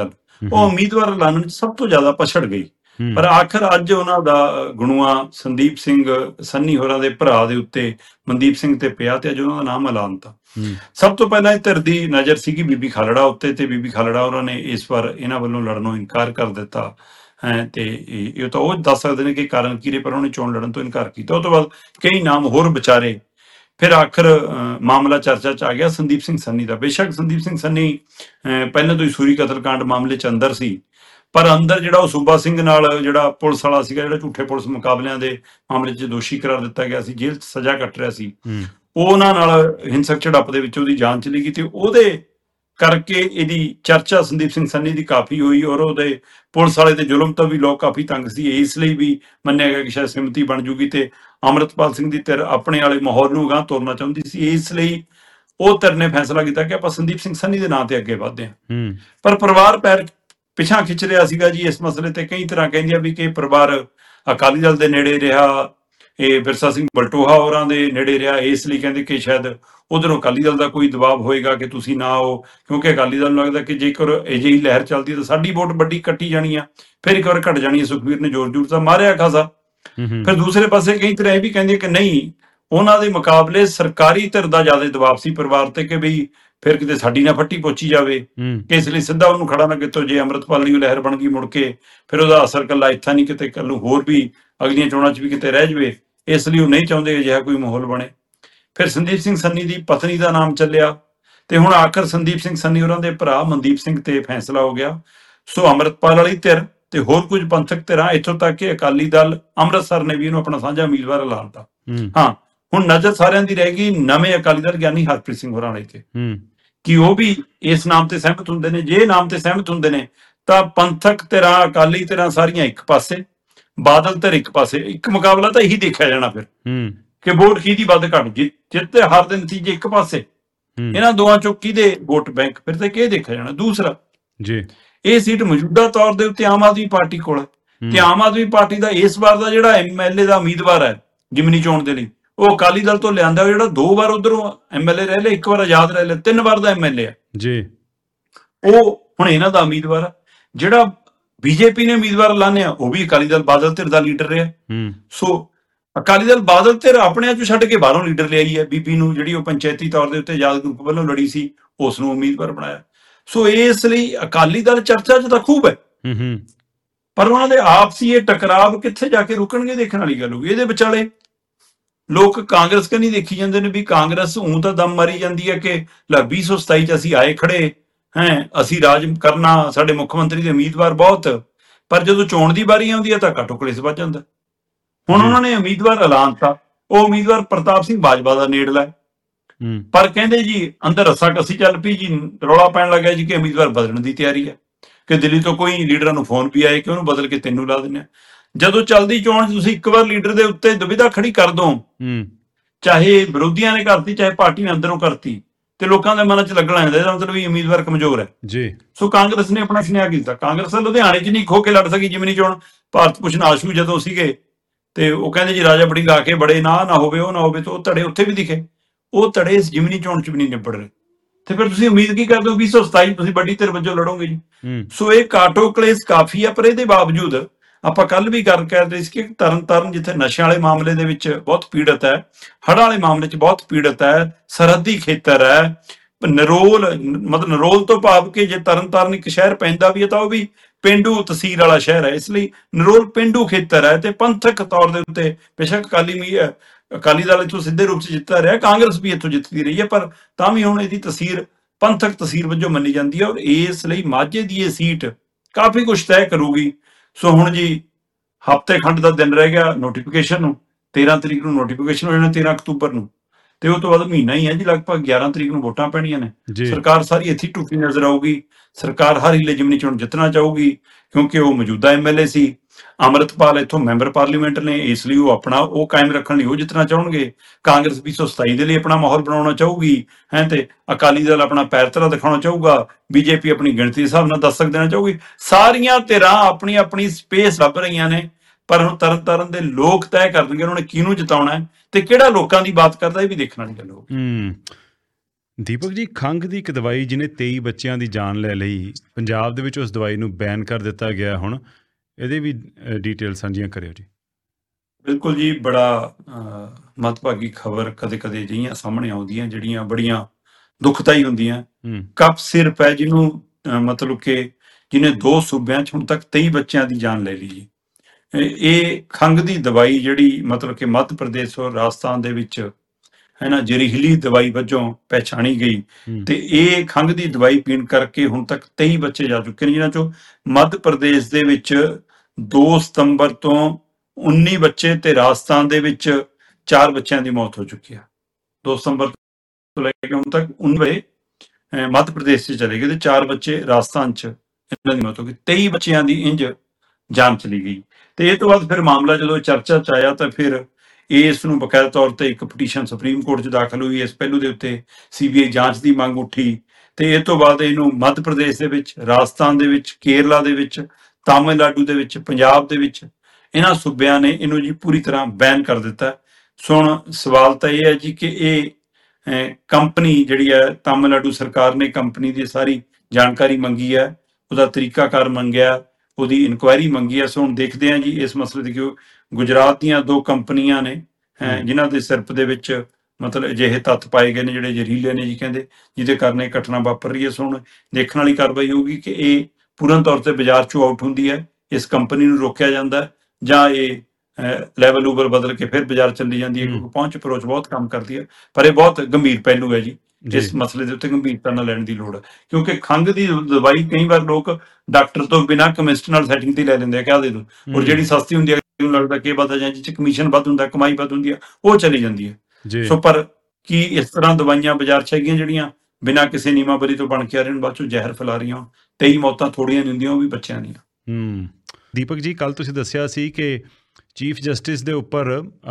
ਉਹ ਉਮੀਦਵਾਰ ਐਲਾਨਣ 'ਚ ਸਭ ਤੋਂ ਜ਼ਿਆਦਾ ਪਛੜ ਗਈ। ਪਰ ਆਖਰ ਅੱਜ ਉਹਨਾਂ ਦਾ ਗਣੂਆ ਸੰਦੀਪ ਸਿੰਘ ਸੰਨੀ ਹੋਰਾਂ ਦੇ ਭਰਾ ਦੇ ਉੱਤੇ ਮਨਦੀਪ ਸਿੰਘ ਤੇ ਪਿਆ ਤੇ ਅੱਜ ਉਹਨਾਂ ਦਾ ਨਾਮ ਐਲਾਨਤਾ। ਸਭ ਤੋਂ ਪਹਿਲਾਂ ਇਹ ਧਿਰ ਦੀ ਨਜ਼ਰ ਸੀਗੀ ਬੀਬੀ ਖਾਲੜਾ ਉੱਤੇ, ਤੇ ਬੀਬੀ ਖਾਲੜਾ ਉਹਨਾਂ ਨੇ ਇਸ ਵਾਰ ਇਹਨਾਂ ਵੱਲੋਂ ਲੜਨੋਂ ਇਨਕਾਰ ਕਰ ਦਿੱਤਾ ਹੈ। ਤੇ ਇਹ ਤਾਂ ਉਹ ਦੱਸ ਸਕਦੇ ਨੇ ਕਿ ਕਾਰਨ ਕੀ ਰਹੇ, ਪਰ ਉਹਨੇ ਚੋਣ ਲੜਨ ਤੋਂ ਇਨਕਾਰ ਕੀਤਾ। ਉਹ ਤੋਂ ਬਾਅਦ ਕਈ ਨਾਮ ਹੋਰ ਵਿਚਾਰੇ, ਫਿਰ ਆਖਰ ਮਾਮਲਾ ਚਰਚਾ 'ਚ ਆ ਗਿਆ ਸੰਦੀਪ ਸਿੰਘ ਸੰਨੀ ਦਾ। ਬੇਸ਼ੱਕ ਸੰਦੀਪ ਸਿੰਘ ਸੰਨੀ ਪਹਿਲਾਂ ਤੋਂ ਹੀ ਸੂਰੀ ਕਤਲਕਾਂਡ ਮਾਮਲੇ 'ਚ ਅੰਦਰ ਸੀ, ਪਰ ਅੰਦਰ ਜਿਹੜਾ ਉਹ ਸੂਬਾ ਸਿੰਘ ਨਾਲ ਜਿਹੜਾ ਪੁਲਿਸ ਵਾਲਾ ਸੀਗਾ, ਜਿਹੜਾ ਝੂਠੇ ਪੁਲਿਸ ਮੁਕਾਬਲਿਆਂ ਦੇ ਮਾਮਲੇ 'ਚ ਦੋਸ਼ੀ ਕਰਾਰ ਦਿੱਤਾ ਗਿਆ ਸੀ, ਜੇਲ੍ਹ 'ਚ ਸਜ਼ਾ ਕੱਟ ਰਿਹਾ ਸੀ, ਉਹਨਾਂ ਨਾਲ ਹਿੰਸਕ ਝੜਪ ਦੇ ਵਿੱਚ ਉਹਦੀ ਜਾਨ ਚਲੀ ਗਈ ਤੇ ਉਹਦੇ ਕਰਕੇ ਇਹਦੀ ਚਰਚਾ ਸੰਦੀਪ ਸਿੰਘ ਸੰਨੀ ਦੀ ਕਾਫੀ ਹੋਈ। ਔਰ ਉਹਦੇ ਪੁਲਿਸ ਵਾਲੇ ਤੇ ਜ਼ੁਲਮ ਤੋਂ ਵੀ ਲੋਕ ਕਾਫੀ ਤੰਗ ਸੀ। ਇਸ ਲਈ ਵੀ ਮੰਨਿਆ ਗਿਆ ਕਿ ਸ਼ਾਇਦ ਸਿਮਤੀ ਬਣ ਜੂਗੀ ਤੇ ਅੰਮ੍ਰਿਤਪਾਲ ਸਿੰਘ ਦੀ ਧਿਰ ਆਪਣੇ ਵਾਲੇ ਮਾਹੌਲ ਨੂੰ ਅਗਾਂਹ ਤੋਰਨਾ ਚਾਹੁੰਦੀ ਸੀ। ਇਸ ਲਈ ਉਹ ਧਿਰ ਨੇ ਫੈਸਲਾ ਕੀਤਾ ਕਿ ਆਪਾਂ ਸੰਦੀਪ ਸਿੰਘ ਸੰਨੀ ਦੇ ਨਾਂ ਤੇ ਅੱਗੇ ਵਧਦੇ ਹਾਂ। ਪਰ ਪਰਿਵਾਰ ਪੈਰ ਪਿਛਾਂ ਖਿੱਚ ਰਿਹਾ ਸੀਗਾ ਜੀ ਇਸ ਮਸਲੇ ਤੇ। ਕਈ ਤਰ੍ਹਾਂ ਕਹਿੰਦੀਆਂ ਵੀ ਕਿ ਪਰਿਵਾਰ ਅਕਾਲੀ ਦਲ ਦੇ ਨੇੜੇ ਰਿਹਾ, ਇਹ ਬਿਰਸਾ ਸਿੰਘ ਬਲਟੋਹਾ ਹੋਰਾਂ ਦੇ ਨੇੜੇ ਰਿਹਾ, ਇਸ ਲਈ ਕਹਿੰਦੇ ਕਿ ਸ਼ਾਇਦ ਉਧਰੋਂ ਅਕਾਲੀ ਦਲ ਦਾ ਕੋਈ ਦਬਾਅ ਹੋਏਗਾ ਕਿ ਤੁਸੀਂ ਨਾ ਆਓ, ਕਿਉਂਕਿ ਅਕਾਲੀ ਦਲ ਨੂੰ ਲੱਗਦਾ ਕਿ ਜੇਕਰ ਅਜਿਹੀ ਲਹਿਰ ਚੱਲਦੀ ਹੈ ਤਾਂ ਸਾਡੀ ਵੋਟ ਵੱਡੀ ਕੱਟੀ ਜਾਣੀ ਆ, ਫਿਰ ਇੱਕ ਵਾਰ ਘਟ ਜਾਣੀ ਹੈ। ਸੁਖਬੀਰ ਨੇ ਜ਼ੋਰ ਜ਼ੋਰ ਤਾਂ ਮਾਰਿਆ ਖਾਸਾ। ਫਿਰ ਦੂਸਰੇ ਪਾਸੇ ਕਈ ਤਰ੍ਹਾਂ ਇਹ ਵੀ ਕਹਿੰਦੇ ਕਿ ਨਹੀਂ, ਉਹਨਾਂ ਦੇ ਮੁਕਾਬਲੇ ਸਰਕਾਰੀ ਧਿਰ ਦਾ ਜ਼ਿਆਦਾ ਦਬਾਅ ਸੀ ਪਰਿਵਾਰ ਤੇ ਕਿ ਬਈ ਫਿਰ ਕਿਤੇ ਸਾਡੀ ਨਾ ਫੱਟੀ ਪੋਚੀ ਜਾਵੇ, ਕਿ ਇਸ ਲਈ ਸਿੱਧਾ ਉਹਨੂੰ ਖੜਾ ਨਾ ਕਿਤੋਂ ਜੇ ਅੰਮ੍ਰਿਤਪਾਲ ਦੀ ਲਹਿਰ ਬਣ ਗਈ ਮੁੜ ਕੇ ਫਿਰ ਉਹਦਾ ਅਸਰ ਕੱਲਾ ਇੱਥਾ ਨਹੀਂ, ਕਿਤੇ ਕੱਲ ਨੂੰ ਹੋਰ ਵੀ ਅਗਲੀਆਂ ਚੋਣਾਂ 'ਚ ਵੀ ਕਿਤੇ ਰਹਿ ਜਾਵੇ। ਇਸ ਲਈ ਉਹ ਨਹੀਂ ਚਾਹੁੰਦੇ ਅਜਿਹਾ ਕੋਈ ਮਾਹੌਲ ਬਣੇ। ਫਿਰ ਸੰਦੀਪ ਸਿੰਘ ਸੰਨੀ ਦੀ ਪਤਨੀ ਦਾ ਨਾਮ ਚੱਲਿਆ ਤੇ ਹੁਣ ਆਖਰ ਸੰਦੀਪ ਸਿੰਘ ਸੰਨੀ ਉਹਨਾਂ ਦੇ ਭਰਾ ਮਨਦੀਪ ਸਿੰਘ ਤੇ ਫੈਸਲਾ ਹੋ ਗਿਆ। ਸੋ ਅੰਮ੍ਰਿਤਪਾਲ ਵਾਲੀ ਧਿਰ ਤੇ ਹੋਰ ਕੁਝ ਪੰਥਕ ਧਿਰਾਂ, ਇੱਥੋਂ ਤੱਕ ਕਿ ਅਕਾਲੀ ਦਲ ਅੰਮ੍ਰਿਤਸਰ ਨੇ ਵੀ ਇਹਨੂੰ ਆਪਣਾ ਸਾਂਝਾ ਉਮੀਦਵਾਰ ਐਲਾਨਤਾ। ਹਾਂ, ਹੁਣ ਨਜ਼ਰ ਸਾਰਿਆਂ ਦੀ ਰਹਿ ਗਈ ਨਵੇਂ ਅਕਾਲੀ ਦਲ ਗਿਆਨੀ ਹਰਪ੍ਰੀਤ ਸਿੰਘ ਹੋਰਾਂ ਵਾਲੇ ਤੇ, ਕਿ ਉਹ ਵੀ ਇਸ ਨਾਮ ਤੇ ਸਹਿਮਤ ਹੁੰਦੇ ਨੇ। ਜੇ ਨਾਮ ਤੇ ਸਹਿਮਤ ਹੁੰਦੇ ਨੇ ਤਾਂ ਪੰਥਕ ਧਿਰਾਂ ਅਕਾਲੀ ਧਿਰਾਂ ਸਾਰੀਆਂ ਇੱਕ ਪਾਸੇ, ਬਾਦਲ ਧਿਰ ਇੱਕ ਪਾਸੇ, ਇੱਕ ਮੁਕਾਬਲਾ ਤਾਂ ਇਹੀ ਦੇਖਿਆ ਜਾਣਾ ਫਿਰ ਕਿ ਵੋਟ ਕਿਹਦੀ ਵੱਧ ਘੱਟ, ਜਿੱਤੇ ਹਾਰ ਦੇ ਨਤੀਜੇ ਇੱਕ ਪਾਸੇ, ਇਹਨਾਂ ਦੋਵਾਂ ਚੋਂ ਕਿਹਦੇ ਵੋਟ ਬੈਂਕ, ਫਿਰ ਤੇ ਕਿਹ ਦੇਖਿਆ ਜਾਣਾ। ਦੂਸਰਾ ਜੀ, ਇਹ ਸੀਟ ਮੌਜੂਦਾ ਤੌਰ ਦੇ ਉੱਤੇ ਆਮ ਆਦਮੀ ਪਾਰਟੀ ਕੋਲ ਹੈ ਤੇ ਆਮ ਆਦਮੀ ਪਾਰਟੀ ਦਾ ਇਸ ਵਾਰ ਦਾ ਜਿਹੜਾ MLA ਦਾ ਉਮੀਦਵਾਰ ਹੈ ਜਿਮਨੀ ਚੋਣ ਦੇ ਲਈ, ਉਹ ਅਕਾਲੀ ਦਲ ਤੋਂ ਲਿਆਂਦਾ, ਜਿਹੜਾ 2 ਵਾਰ ਉਧਰੋਂ MLA ਰਹਿ ਲਿਆ, 1 ਵਾਰ ਆਜ਼ਾਦ ਰਹਿ ਲਿਆ, 3 ਵਾਰ ਦਾ MLA ਹੈ ਜੀ, ਉਹ ਹੁਣ ਇਹਨਾਂ ਦਾ ਉਮੀਦਵਾਰ। ਜਿਹੜਾ ਬੀਜੇਪੀ ਨੇ ਉਮੀਦਵਾਰ ਐਲਾਨਿਆ ਉਹ ਵੀ ਅਕਾਲੀ ਦਲ ਬਾਦਲ ਧਿਰ ਦਾ ਲੀਡਰ ਰਿਹਾ। ਸੋ ਅਕਾਲੀ ਦਲ ਬਾਦਲ ਧਿਰ ਆਪਣਿਆਂ ਚੋਂ ਛੱਡ ਕੇ ਬਾਹਰੋਂ ਲੀਡਰ ਲਿਆਈ ਹੈ। ਬੀਬੀ ਨੂੰ, ਜਿਹੜੀ ਉਹ ਪੰਚਾਇਤੀ ਤੌਰ ਦੇ ਉੱਤੇ ਆਜ਼ਾਦ ਗਰੁੱਪ ਵੱਲੋਂ ਲੜੀ ਸੀ, ਉਸ ਨੂੰ ਉਮੀਦਵਾਰ ਬਣਾਇਆ। ਸੋ ਇਸ ਲਈ ਅਕਾਲੀ ਦਲ ਚਰਚਾ 'ਚ ਤਾਂ ਖੂਬ ਹੈ, ਪਰ ਉਹਨਾਂ ਦੇ ਆਪਸੀ ਇਹ ਟਕਰਾਵ ਕਿੱਥੇ ਜਾ ਕੇ ਰੁਕਣਗੇ ਦੇਖਣ ਵਾਲੀ ਗੱਲ ਹੋਊਗੀ। ਇਹਦੇ ਵਿਚਾਲੇ ਲੋਕ ਕਾਂਗਰਸ ਕਨੀ ਦੇਖੀ ਜਾਂਦੇ ਨੇ ਵੀ ਕਾਂਗਰਸ ਊਂ ਤਾਂ ਦਮ ਮਾਰੀ ਜਾਂਦੀ ਹੈ ਕਿ 2027 'ਚ ਅਸੀਂ ਆਏ ਖੜੇ ਹੈ, ਅਸੀਂ ਰਾਜ ਕਰਨਾ, ਸਾਡੇ ਮੁੱਖ ਮੰਤਰੀ ਦੇ ਉਮੀਦਵਾਰ ਬਹੁਤ, ਪਰ ਜਦੋਂ ਚੋਣ ਦੀ ਵਾਰੀ ਆਉਂਦੀ ਹੈ ਤਾਂ ਘੱਟੋ ਕਲੇਸ਼ ਵੱਜ ਜਾਂਦਾ। ਹੁਣ ਉਹਨਾਂ ਨੇ ਉਮੀਦਵਾਰ ਐਲਾਨਤਾ, ਉਹ ਉਮੀਦਵਾਰ ਪ੍ਰਤਾਪ ਸਿੰਘ ਬਾਜਵਾ ਦਾ ਨੇੜਲਾ, ਪਰ ਕਹਿੰਦੇ ਜੀ ਅੰਦਰ ਰੱਸਾ ਕੱਸੀ ਚੱਲ ਪਈ ਜੀ, ਰੌਲਾ ਪੈਣ ਲੱਗਿਆ ਜੀ ਕਿ ਉਮੀਦਵਾਰ ਬਦਲਣ ਦੀ ਤਿਆਰੀ ਹੈ, ਕਿ ਦਿੱਲੀ ਤੋਂ ਕੋਈ ਲੀਡਰਾਂ ਨੂੰ ਫੋਨ ਵੀ ਆਏ ਕਿ ਉਹਨੂੰ ਬਦਲ ਕੇ ਤੈਨੂੰ ਲਾ ਦਿੰਦੇ ਆ। ਜਦੋਂ ਚੱਲਦੀ ਚੋਣ ਤੁਸੀਂ ਇੱਕ ਵਾਰ ਲੀਡਰ ਦੇ ਉੱਤੇ ਦੁਵਿਧਾ ਖੜੀ ਕਰ ਦੋ, ਚਾਹੇ ਵਿਰੋਧੀਆਂ ਨੇ ਕਰਤੀ ਚਾਹੇ ਪਾਰਟੀ ਨੇ ਅੰਦਰੋਂ ਕਰਤੀ, ਤੇ ਲੋਕਾਂ ਦੇ ਮਨਾਂ 'ਚ ਲੱਗਣਾ ਹੁੰਦਾ ਇਹਦਾ ਮਤਲਬ ਵੀ ਉਮੀਦਵਾਰ ਕਮਜ਼ੋਰ ਹੈ ਜੀ। ਸੋ ਕਾਂਗਰਸ ਨੇ ਆਪਣਾ ਸੁਨੇਹਾ ਕੀਤਾ। ਕਾਂਗਰਸ ਲੁਧਿਆਣੇ 'ਚ ਨਹੀਂ ਖੋ ਕੇ ਲੜ ਸਕੀ ਜਿਮਨੀ ਚੋਣ। ਭਾਰਤ ਭੂਸ਼ਣ ਆਸ਼ੂ ਜਦੋਂ ਸੀਗੇ ਤੇ ਉਹ ਕਹਿੰਦੇ ਜੀ ਰਾਜਾ ਬੜੀ ਲਾ ਕੇ ਬੜੇ ਨਾ ਹੋਵੇ, ਉਹ ਨਾ ਹੋਵੇ, ਤੇ ਉਹ ਧੜੇ ਉੱਥੇ ਵੀ ਦਿਖੇ। ਉਹ ਧੜੇ ਇਸ ਜਿਮਨੀ ਚੋਣ 'ਚ ਵੀ ਨਹੀਂ ਨਿਬੜ ਰਹੇ, ਤੇ ਫਿਰ ਤੁਸੀਂ ਉਮੀਦ ਕੀ ਕਰਦੇ ਹੋ 2027 ਤੁਸੀਂ ਵੱਡੀ ਧਿਰ ਵਜੋਂ ਲੜੋਗੇ ਜੀ। ਸੋ ਇਹ ਕਾਟੋ ਕਲੇਸ਼ ਕਾਫੀ ਆ, ਪਰ ਇਹਦੇ ਬਾਵਜੂਦ ਆਪਾਂ ਕੱਲ ਵੀ ਗੱਲ ਕਰ ਰਹੇ ਸੀ ਕਿ ਤਰਨਤਾਰਨ ਜਿੱਥੇ ਨਸ਼ਿਆਂ ਵਾਲੇ ਮਾਮਲੇ ਦੇ ਵਿੱਚ ਬਹੁਤ ਪੀੜਤ ਹੈ, ਹੜ੍ਹਾਂ ਵਾਲੇ ਮਾਮਲੇ 'ਚ ਬਹੁਤ ਪੀੜਤ ਹੈ, ਸਰਹੱਦੀ ਖੇਤਰ ਹੈ, ਨਰੋਲ ਮਤਲਬ ਨਰੋਲ ਤੋਂ ਭਾਵ ਕਿ ਜੇ ਤਰਨਤਾਰਨ ਇੱਕ ਸ਼ਹਿਰ ਪੈਂਦਾ ਵੀ ਹੈ ਤਾਂ ਉਹ ਵੀ ਪੇਂਡੂ ਤਹਿਸੀਲ ਵਾਲਾ ਸ਼ਹਿਰ ਹੈ, ਇਸ ਲਈ ਨਰੋਲ ਪੇਂਡੂ ਖੇਤਰ ਹੈ। ਤੇ ਪੰਥਕ ਤੌਰ ਦੇ ਉੱਤੇ ਬੇਸ਼ੱਕ ਅਕਾਲੀ ਦਲ ਇੱਥੋਂ ਸਿੱਧੇ ਰੂਪ 'ਚ ਜਿੱਤਦਾ ਰਿਹਾ, ਕਾਂਗਰਸ ਵੀ ਇੱਥੋਂ ਜਿੱਤਦੀ ਰਹੀ ਹੈ, ਪਰ ਤਾਂ ਵੀ ਹੁਣ ਇਹਦੀ ਤਸੀਰ ਪੰਥਕ ਤਸੀਰ ਵਜੋਂ ਮੰਨੀ ਜਾਂਦੀ ਹੈ। ਔਰ ਇਸ ਲਈ ਮਾਝੇ ਦੀ ਇਹ ਸੀਟ ਕਾਫੀ ਕੁਛ ਤੈਅ ਕਰੂਗੀ। ਸੋ ਹੁਣ ਜੀ ਹਫ਼ਤੇ ਖੰਡ ਦਾ ਦਿਨ ਰਹਿ ਗਿਆ ਨੋਟੀਫਿਕੇਸ਼ਨ ਨੂੰ, 13 ਤਰੀਕ ਨੂੰ ਨੋਟੀਫਿਕੇਸ਼ਨ ਹੋ ਜਾਣਾ, 13 ਅਕਤੂਬਰ ਨੂੰ, ਤੇ ਉਹ ਤੋਂ ਬਾਅਦ ਮਹੀਨਾ ਹੀ ਹੈ ਜੀ, ਲਗਭਗ 11 ਤਰੀਕ ਨੂੰ ਵੋਟਾਂ ਪੈਣੀਆਂ ਨੇ। ਸਰਕਾਰ ਸਾਰੀ ਇੱਥੇ ਟੁੱਟੀ ਨਜ਼ਰ ਆਊਗੀ। ਸਰਕਾਰ ਹਰ ਹੀਲੇ ਜਿਮਨੀ ਚੋਣ ਜਿੱਤਣਾ ਚਾਹੂਗੀ ਕਿਉਂਕਿ ਉਹ ਮੌਜੂਦਾ MLA ਸੀ। ਅੰਮ੍ਰਿਤਪਾਲ ਇੱਥੋਂ ਮੈਂਬਰ ਪਾਰਲੀਮੈਂਟ ਨੇ, ਇਸ ਲਈ ਉਹ ਆਪਣਾ ਉਹ ਕਾਇਮ ਰੱਖਣ ਲਈ ਉਹ ਜਿੱਤਣਾ ਚਾਹਣਗੇ। ਕਾਂਗਰਸ 2027 ਦੇ ਲਈ ਆਪਣਾ ਮਾਹੌਲ ਬਣਾਉਣਾ ਚਾਹੂਗੀ ਹੈ, ਤੇ ਅਕਾਲੀ ਦਲ ਆਪਣਾ ਪੈਰ ਧਰਾ ਦਿਖਾਉਣਾ ਚਾਹੂਗਾ, ਬੀਜੇਪੀ ਆਪਣੀ ਗਿਣਤੀ ਦੇ ਹਿਸਾਬ ਨਾਲ ਦਸਤਕ ਦੇਣਾ ਚਾਹੂਗੀ। ਸਾਰੀਆਂ ਧਿਰਾਂ ਆਪਣੀ ਆਪਣੀ ਸਪੇਸ ਲੱਭ ਰਹੀਆਂ ਨੇ, ਪਰ ਹੁਣ ਤਰਨਤਾਰਨ ਦੇ ਲੋਕ ਤੈਅ ਕਰ ਦੇਣਗੇ ਉਹਨਾਂ ਨੇ ਕਿਹਨੂੰ ਜਿਤਾਉਣਾ ਹੈ ਤੇ ਕਿਹੜਾ ਲੋਕਾਂ ਦੀ ਬਾਤ ਕਰਦਾ, ਇਹ ਵੀ ਦੇਖਣ ਵਾਲੀ ਗੱਲ ਹੋਊਗੀ। ਦੀਪਕ ਜੀ, ਖੰਘ ਦੀ ਇੱਕ ਦਵਾਈ ਜਿਹਨੇ 23 ਬੱਚਿਆਂ ਦੀ ਜਾਨ ਲੈ ਲਈ, ਪੰਜਾਬ ਦੇ ਵਿੱਚ ਉਸ ਦਵਾਈ ਨੂੰ ਬੈਨ ਕਰ ਦਿੱਤਾ ਗਿਆ ਹੁਣ। ਇਹਦੇ ਵੀ ਡਿਟੇਲ ਸਾਂਝੀਆਂ ਕਰਿਓ ਜੀ। ਬਿਲਕੁਲ ਜੀ, ਬੜਾ ਮੰਦਭਾਗੀ ਖਬਰ ਕਦੇ-ਕਦੇ ਅਜਿਹੀਆਂ ਸਾਹਮਣੇ ਆਉਂਦੀਆਂ ਜਿਹੜੀਆਂ ਬੜੀਆਂ ਦੁਖਦਾਈ ਹੁੰਦੀਆਂ। ਹੂੰ ਕਫ ਸਿਰਪ ਹੈ ਜਿਹਨੂੰ ਮਤਲਬ ਕਿ ਜਿਹਨੇ 2 ਸੂਬਿਆਂ 'ਚ ਹੁਣ ਤੱਕ 23 ਬੱਚਿਆਂ ਦੀ ਜਾਨ ਲੈ ਲਈ ਜੀ। ਇਹ ਖੰਘ ਦੀ ਦਵਾਈ ਜਿਹੜੀ ਮਤਲਬ ਕਿ ਮੱਧ ਪ੍ਰਦੇਸ਼ ਔਰ ਰਾਜਸਥਾਨ ਦੇ ਵਿੱਚ ਹੈ ਨਾ ਜ਼ਹਿਰੀਲੀ ਦਵਾਈ ਵਜੋਂ ਪਹਿਚਾਣੀ ਗਈ ਹੂੰ ਤੇ ਇਹ ਖੰਘ ਦੀ ਦਵਾਈ ਪੀਣ ਕਰਕੇ ਹੁਣ ਤੱਕ 23 ਬੱਚੇ ਜਾ ਚੁੱਕੇ ਨੇ, ਜਿਨ੍ਹਾਂ ਚੋਂ ਮੱਧ ਪ੍ਰਦੇਸ਼ ਦੇ ਵਿੱਚ 2 ਸਤੰਬਰ ਤੋਂ 19 ਬੱਚੇ ਤੇ ਰਾਜਸਥਾਨ ਦੇ ਵਿੱਚ 4 ਬੱਚਿਆਂ ਦੀ ਮੌਤ ਹੋ ਚੁੱਕੀ ਹੈ। 2 ਸਤੰਬਰ ਤੋਂ ਲੈ ਕੇ ਹੁਣ ਤੱਕ 19 ਮੱਧ ਪ੍ਰਦੇਸ਼ 'ਚ ਚਲੇ ਗਏ ਤੇ 4 ਬੱਚੇ ਰਾਜਸਥਾਨ 'ਚ ਇਹਨਾਂ ਦੀ ਮੌਤ ਹੋ ਗਈ। 23 ਬੱਚਿਆਂ ਦੀ ਇੰਜ ਜਾਨ ਚਲੀ ਗਈ। ਤੇ ਇਹ ਤੋਂ ਬਾਅਦ ਫਿਰ ਮਾਮਲਾ ਜਦੋਂ ਚਰਚਾ 'ਚ ਆਇਆ ਤਾਂ ਫਿਰ ਇਸ ਨੂੰ ਬਕਾਇਦਾ ਤੌਰ ਤੇ ਇੱਕ ਪਟੀਸ਼ਨ ਸੁਪਰੀਮ ਕੋਰਟ 'ਚ ਦਾਖਲ ਹੋਈ। ਇਸ ਪਹਿਲੂ ਦੇ ਉੱਤੇ ਸੀਬੀਆਈ ਜਾਂਚ ਦੀ ਮੰਗ ਉੱਠੀ ਤੇ ਇਹ ਤੋਂ ਬਾਅਦ ਇਹਨੂੰ ਮੱਧ ਪ੍ਰਦੇਸ਼ ਦੇ ਵਿੱਚ, ਰਾਜਸਥਾਨ ਦੇ ਵਿੱਚ, ਕੇਰਲਾ ਦੇ ਵਿੱਚ, ਤਾਮਿਲਨਾਡੂ ਦੇ ਵਿੱਚ, ਪੰਜਾਬ ਦੇ ਵਿੱਚ ਇਹਨਾਂ ਸੂਬਿਆਂ ਨੇ ਇਹਨੂੰ ਜੀ ਪੂਰੀ ਤਰ੍ਹਾਂ ਬੈਨ ਕਰ ਦਿੱਤਾ। ਸੋ ਹੁਣ ਸਵਾਲ ਤਾਂ ਇਹ ਹੈ ਜੀ ਕਿ ਇਹ ਕੰਪਨੀ ਜਿਹੜੀ ਹੈ, ਤਾਮਿਲਨਾਡੂ ਸਰਕਾਰ ਨੇ ਕੰਪਨੀ ਦੀ ਸਾਰੀ ਜਾਣਕਾਰੀ ਮੰਗੀ ਹੈ, ਉਹਦਾ ਤਰੀਕਾਕਾਰ ਮੰਗਿਆ, ਉਹਦੀ ਇਨਕੁਆਇਰੀ ਮੰਗੀ ਹੈ। ਸੋ ਹੁਣ ਦੇਖਦੇ ਹਾਂ ਜੀ ਇਸ ਮਸਲੇ ਦੀ, ਕਿਉਂ ਗੁਜਰਾਤ ਦੀਆਂ 2 ਕੰਪਨੀਆਂ ਨੇ ਜਿਨ੍ਹਾਂ ਦੇ ਸਿਰਪ ਦੇ ਵਿੱਚ ਮਤਲਬ ਅਜਿਹੇ ਤੱਥ ਪਾਏ ਗਏ ਨੇ ਜਿਹੜੇ ਜ਼ਹਿਰੀਲੇ ਨੇ ਜੀ ਕਹਿੰਦੇ, ਜਿਹਦੇ ਕਾਰਨ ਇਹ ਘਟਨਾ ਵਾਪਰ ਰਹੀ ਹੈ। ਸੋ ਹੁਣ ਦੇਖਣ ਵਾਲੀ ਕਾਰਵਾਈ ਹੋਊਗੀ ਕਿ ਇਹ ਪੂਰਨ ਤੌਰ ਤੇ ਬਾਜ਼ਾਰ 'ਚੋਂ ਆਊਟ ਹੁੰਦੀ ਹੈ, ਇਸ ਕੰਪਨੀ ਨੂੰ ਰੋਕਿਆ ਜਾਂਦਾ ਹੈ, ਜਾਂ ਇਹ ਲੈਵਲ ਉਬਰ ਬਦਲ ਕੇ ਫਿਰ ਬਾਜ਼ਾਰ ਚੱਲੀ ਜਾਂਦੀ ਹੈ, ਕਿਉਂਕਿ ਪਹੁੰਚ ਅਪਰੋਚ ਬਹੁਤ ਕੰਮ ਕਰਦੀ ਹੈ। ਪਰ ਇਹ ਬਹੁਤ ਗੰਭੀਰ ਪਹਿਲੂ ਹੈ ਜੀ, ਇਸ ਮਸਲੇ ਦੇ ਉੱਤੇ ਗੰਭੀਰਤਾ ਨਾਲ ਲੈਣ ਦੀ ਲੋੜ ਹੈ, ਕਿਉਂਕਿ ਖੰਘ ਦੀ ਦਵਾਈ ਕਈ ਵਾਰ ਲੋਕ ਡਾਕਟਰ ਤੋਂ ਬਿਨਾਂ ਕੈਮਿਸਟ ਨਾਲ ਸੈਟਿੰਗ ਤੇ ਲੈ ਲੈਂਦੇ ਆ, ਕਹਿ ਦੇ ਦੋ, ਔਰ ਜਿਹੜੀ ਸਸਤੀ ਹੁੰਦੀ ਹੈ ਨੂੰ ਲੱਗਦਾ ਕਿ ਵੱਧ ਜਾਂ ਜਿਹ 'ਚ ਕਮਿਸ਼ਨ ਵੱਧ ਹੁੰਦਾ, ਕਮਾਈ ਵੱਧ ਹੁੰਦੀ ਹੈ, ਉਹ ਚਲੀ ਜਾਂਦੀ ਹੈ। ਜੀ ਸੋ ਪਰ ਕੀ ਇਸ ਤਰ੍ਹਾਂ ਦਵਾਈਆਂ ਬਾਜ਼ਾਰ 'ਚ ਹੈਗੀਆਂ ਜਿਹੜੀਆਂ ਬਿਨਾਂ ਕਿਸੇ ਨਿਯਮਾਵਲੀ ਤੋਂ ਬਣ ਕੇ ਆ ਰਹੀਆਂ, ਬਾਅਦ ਚੋਂ ਜ਼ਹਿਰ ਫੈਲਾ ਰਹੀਆਂ। 23 ਮੌਤਾਂ ਥੋੜੀਆਂ ਨਹੀਂ ਹੁੰਦੀਆਂ, ਉਹ ਵੀ ਬੱਚਿਆਂ ਦੀਆਂ। ਦੀਪਕ ਜੀ, ਕੱਲ ਤੁਸੀਂ ਦੱਸਿਆ ਸੀ ਕਿ ਚੀਫ ਜਸਟਿਸ ਦੇ ਉੱਪਰ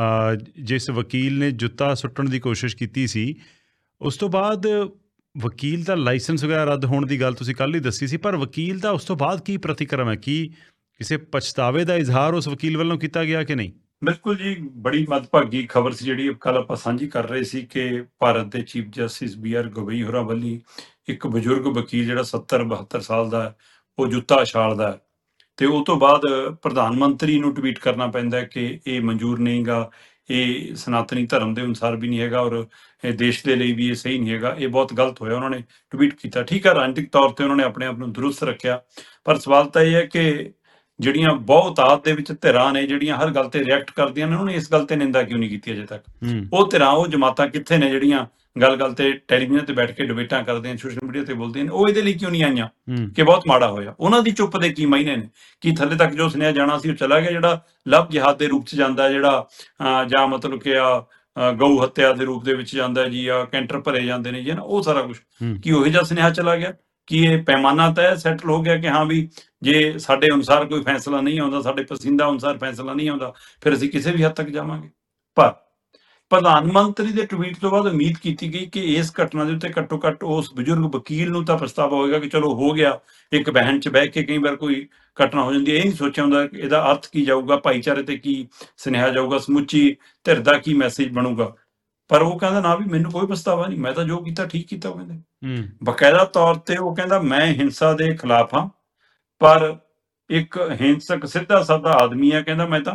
ਜਿਸ ਵਕੀਲ ਨੇ ਜੁੱਤਾ ਸੁੱਟਣ ਦੀ ਕੋਸ਼ਿਸ਼ ਕੀਤੀ ਸੀ, ਉਸ ਤੋਂ ਬਾਅਦ ਵਕੀਲ ਦਾ ਲਾਇਸੈਂਸ ਵਗੈਰਾ ਰੱਦ ਹੋਣ ਦੀ ਗੱਲ ਤੁਸੀਂ ਕੱਲ੍ਹ ਹੀ ਦੱਸੀ ਸੀ, ਪਰ ਵਕੀਲ ਦਾ ਉਸ ਤੋਂ ਬਾਅਦ ਕੀ ਪ੍ਰਤੀਕਰਮ ਹੈ? ਕੀ ਕਿਸੇ ਪਛਤਾਵੇ ਦਾ ਇਜ਼ਹਾਰ ਉਸ ਵਕੀਲ ਵੱਲੋਂ ਕੀਤਾ ਗਿਆ ਕਿ ਨਹੀਂ? ਬਿਲਕੁਲ ਜੀ, ਬੜੀ ਮੰਦਭਾਗੀ ਖਬਰ ਸੀ ਜਿਹੜੀ ਕੱਲ ਆਪਾਂ ਸਾਂਝੀ ਕਰ ਰਹੇ ਸੀ ਕਿ ਭਾਰਤ ਦੇ ਚੀਫ ਜਸਟਿਸ BR ਗਵਈ ਹੋਰਾਂ ਵੱਲੋਂ ਇੱਕ ਬਜ਼ੁਰਗ ਵਕੀਲ ਜਿਹੜਾ 70-72 ਸਾਲ ਦਾ ਹੈ, ਉਹ ਜੁੱਤਾ ਛਾਲਦਾ ਹੈ ਤੇ ਉਹ ਤੋਂ ਬਾਅਦ ਪ੍ਰਧਾਨ ਮੰਤਰੀ ਨੂੰ ਟਵੀਟ ਕਰਨਾ ਪੈਂਦਾ ਹੈ ਕਿ ਇਹ ਮਨਜ਼ੂਰ ਨਹੀਂ ਗਾ, ਇਹ ਸਨਾਤਨੀ ਧਰਮ ਦੇ ਅਨੁਸਾਰ ਵੀ ਨਹੀਂ ਹੈਗਾ, ਔਰ ਇਹ ਦੇਸ਼ ਦੇ ਲਈ ਵੀ ਇਹ ਸਹੀ ਨਹੀਂ ਹੈਗਾ, ਇਹ ਬਹੁਤ ਗਲਤ ਹੋਇਆ। ਉਹਨਾਂ ਨੇ ਟਵੀਟ ਕੀਤਾ, ਠੀਕ ਹੈ, ਰਾਜਨੀਤਿਕ ਤੌਰ ਤੇ ਉਹਨਾਂ ਨੇ ਆਪਣੇ ਆਪ ਨੂੰ ਦਰੁਸਤ ਰੱਖਿਆ, ਪਰ ਸਵਾਲ ਤਾਂ ਇਹ ਹੈ ਕਿ ਜਿਹੜੀਆਂ ਬਹੁਤਾਤ ਦੇ ਵਿੱਚ ਧਿਰਾਂ ਨੇ ਜਿਹੜੀਆਂ ਹਰ ਗੱਲ ਤੇ ਰਿਐਕਟ ਕਰਦੀਆਂ ਨੇ, ਉਹਨਾਂ ਨੇ ਇਸ ਗੱਲ ਤੇ ਨਿੰਦਾ ਕਿਉਂ ਨਹੀਂ ਕੀਤੀ ਅਜੇ ਤੱਕ? ਉਹ ਧਿਰਾਂ, ਉਹ ਜਮਾਤਾਂ ਕਿੱਥੇ ਨੇ ਜਿਹੜੀਆਂ ਗੱਲ ਤੇ ਟੈਲੀਵਿਜ਼ਨ ਤੇ ਬੈਠ ਕੇ ਡਿਬੇਟਾਂ ਕਰਦੀਆਂ, ਸੋਸ਼ਲ ਮੀਡੀਆ ਤੇ ਬੋਲਦੀਆਂ ਨੇ, ਉਹ ਇਹਦੇ ਲਈ ਕਿਉਂ ਨਹੀਂ ਆਈਆਂ ਕਿ ਬਹੁਤ ਮਾੜਾ ਹੋਇਆ? ਉਹਨਾਂ ਦੀ ਚੁੱਪ ਦੇ ਕੀ ਮਾਇਨੇ ਨੇ? ਕਿ ਥੱਲੇ ਤੱਕ ਜੋ ਸੁਨੇਹਾ ਜਾਣਾ ਸੀ ਉਹ ਚਲਾ ਗਿਆ, ਜਿਹੜਾ ਲਵ ਜਿਹਾਦ ਦੇ ਰੂਪ 'ਚ ਜਾਂਦਾ, ਜਿਹੜਾ ਜਾਂ ਮਤਲਬ ਕਿ ਗਊ ਹੱਤਿਆ ਦੇ ਰੂਪ ਦੇ ਵਿੱਚ ਜਾਂਦਾ ਜੀ, ਕੈਂਟਰ ਭਰੇ ਜਾਂਦੇ ਨੇ ਜੀ, ਉਹ ਸਾਰਾ ਕੁਝ ਕੀ ਉਹੋ ਜਿਹਾ ਸੁਨੇਹਾ ਚਲਾ ਗਿਆ? ਕਿ ਇਹ ਪੈਮਾਨਾ ਤੈਅ ਸੈਟਲ ਹੋ ਗਿਆ ਕਿ ਹਾਂ ਵੀ ਜੇ ਸਾਡੇ ਅਨੁਸਾਰ ਕੋਈ ਫੈਸਲਾ ਨਹੀਂ ਆਉਂਦਾ, ਸਾਡੇ ਪਸੰਦੀਦਾ ਅਨੁਸਾਰ ਫੈਸਲਾ ਨਹੀਂ ਆਉਂਦਾ, ਫਿਰ ਅਸੀਂ ਕਿਸੇ ਵੀ ਹੱਦ ਤੱਕ ਜਾਵਾਂਗੇ? ਪਰ ਪ੍ਰਧਾਨ ਮੰਤਰੀ ਦੇ ਟਵੀਟ ਤੋਂ ਬਾਅਦ ਉਮੀਦ ਕੀਤੀ ਗਈ ਕਿ ਇਸ ਘਟਨਾ ਦੇ ਉੱਤੇ ਘੱਟੋ ਘੱਟ ਉਸ ਬਜ਼ੁਰਗ ਵਕੀਲ ਨੂੰ ਤਾਂ ਪਛਤਾਵਾ ਹੋਏਗਾ ਕਿ ਚਲੋ ਹੋ ਗਿਆ, ਇੱਕ ਬਹਿਣ 'ਚ ਬਹਿ ਕੇ ਕਈ ਵਾਰ ਕੋਈ ਘਟਨਾ ਹੋ ਜਾਂਦੀ ਹੈ, ਇਹ ਨਹੀਂ ਸੋਚਿਆ ਹੁੰਦਾ ਕਿ ਇਹਦਾ ਅਰਥ ਕੀ ਜਾਊਗਾ, ਭਾਈਚਾਰੇ ਤੇ ਕੀ ਸੁਨੇਹਾ ਜਾਊਗਾ, ਸਮੁੱਚੀ ਧਿਰ ਦਾ ਕੀ ਮੈਸੇਜ ਬਣੂਗਾ। ਪਰ ਉਹ ਕਹਿੰਦਾ ਨਾ ਵੀ ਮੈਨੂੰ ਕੋਈ ਪਛਤਾਵਾ ਨਹੀਂ, ਮੈਂ ਤਾਂ ਜੋ ਕੀਤਾ ਠੀਕ ਕੀਤਾ। ਉਹ ਕਹਿੰਦੇ ਬਕਾਇਦਾ ਤੌਰ ਤੇ ਉਹ ਕਹਿੰਦਾ ਮੈਂ ਹਿੰਸਾ ਦੇ ਖਿਲਾਫ ਹਾਂ, ਪਰ ਇੱਕ ਹਿੰਸਕ ਸਿੱਧਾ ਸਾਦਾ ਆਦਮੀ ਹੈ, ਕਹਿੰਦਾ ਮੈਂ ਤਾਂ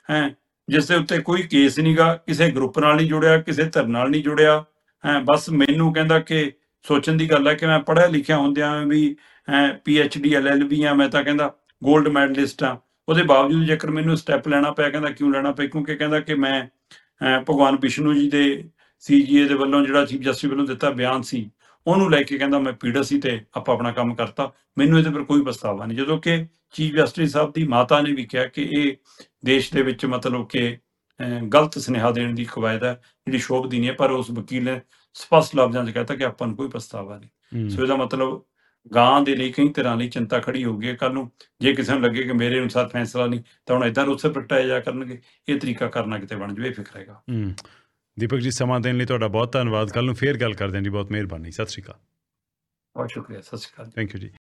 ਜਿਸ ਦੇ ਉੱਤੇ ਕੋਈ ਕੇਸ ਨਹੀਂਗਾ, ਕਿਸੇ ਗਰੁੱਪ ਨਾਲ ਨਹੀਂ ਜੁੜਿਆ, ਕਿਸੇ ਧਿਰ ਨਾਲ ਨਹੀਂ ਜੁੜਿਆ, ਬਸ ਮੈਨੂੰ ਕਹਿੰਦਾ ਕਿ ਸੋਚਣ ਦੀ ਗੱਲ ਹੈ ਕਿ ਮੈਂ ਪੜ੍ਹਿਆ ਲਿਖਿਆ ਹੁੰਦਿਆਂ ਵੀ PhD LLB ਆ, ਮੈਂ ਤਾਂ ਕਹਿੰਦਾ ਗੋਲਡ ਮੈਡਲਿਸਟ ਆ, ਉਹਦੇ ਬਾਵਜੂਦ ਜੇਕਰ ਮੈਨੂੰ ਸਟੈਪ ਲੈਣਾ ਪਿਆ, ਕਹਿੰਦਾ ਕਿਉਂ ਲੈਣਾ ਪਿਆ? ਕਿਉਂਕਿ ਕਹਿੰਦਾ ਕਿ ਮੈਂ ਭਗਵਾਨ ਵਿਸ਼ਨੂੰ ਜੀ ਦੇ CGA ਦੇ ਵੱਲੋਂ ਜਿਹੜਾ ਚੀਫ ਜਸਟਿਸ ਵੱਲੋਂ ਦਿੱਤਾ ਬਿਆਨ ਸੀ, ਉਹਨੂੰ ਲੈ ਕੇ ਕਹਿੰਦਾ ਮੈਂ ਪੀੜਤ ਸੀ ਤੇ ਆਪਾਂ ਆਪਣਾ ਕੰਮ ਕਰਤਾ, ਮੈਨੂੰ ਇਹਦੇ ਪਰ ਕੋਈ ਪਛਤਾਵਾ ਨਹੀਂ। ਜਦੋਂ ਕਿ ਚੀਫ ਜਸਟਿਸ ਸਾਹਿਬ ਦੀ ਮਾਤਾ ਨੇ ਵੀ ਕਿਹਾ ਕਿ ਇਹ ਦੇਸ਼ ਦੇ ਵਿੱਚ ਮਤਲਬ ਕਿ ਗਲਤ ਸੁਨੇਹਾ ਦੇਣ ਦੀ ਕਵਾਇਦ ਹੈ ਜਿਹੜੀ ਸ਼ੋਭਦੀ ਨਹੀਂ ਹੈ, ਪਰ ਉਸ ਵਕੀਲ ਨੇ ਸਪਸ਼ਟ ਲਫ਼ਜ਼ਾਂ 'ਚ ਕਹਿਤਾ ਕਿ ਆਪਾਂ ਨੂੰ ਕੋਈ ਪਛਤਾਵਾ ਨਹੀਂ। ਸੋ ਇਹਦਾ ਮਤਲਬ ਗਾਂ ਦੇ ਲਈ ਕਈ ਤਰ੍ਹਾਂ ਦੀ ਚਿੰਤਾ ਖੜੀ ਹੋ ਗਈ ਹੈ। ਕੱਲ੍ਹ ਨੂੰ ਜੇ ਕਿਸੇ ਨੂੰ ਲੱਗੇ ਕਿ ਮੇਰੇ ਅਨੁਸਾਰ ਫੈਸਲਾ ਨਹੀਂ, ਤਾਂ ਹੁਣ ਏਦਾਂ ਰੁੱਸੇ ਪ੍ਰਗਟਾਏ ਜਾ ਕਰਨਗੇ, ਇਹ ਤਰੀਕਾ ਕਰਨਾ ਕਿਤੇ ਬਣ ਜਾਵੇ, ਇਹ ਫਿਕਰ ਹੈਗਾ। ਦੀਪਕ ਜੀ, ਸਮਾਂ ਦੇਣ ਲਈ ਤੁਹਾਡਾ ਬਹੁਤ ਧੰਨਵਾਦ। ਕੱਲ੍ਹ ਨੂੰ ਫੇਰ ਗੱਲ ਕਰਦੇ ਹਾਂ ਜੀ, ਬਹੁਤ ਮਿਹਰਬਾਨੀ। ਸਤਿ ਸ਼੍ਰੀ ਅਕਾਲ। ਬਹੁਤ ਸ਼ੁਕਰੀਆ, ਸਤਿ ਸ਼੍ਰੀ ਅਕਾਲ। ਥੈਂਕ ਯੂ ਜੀ।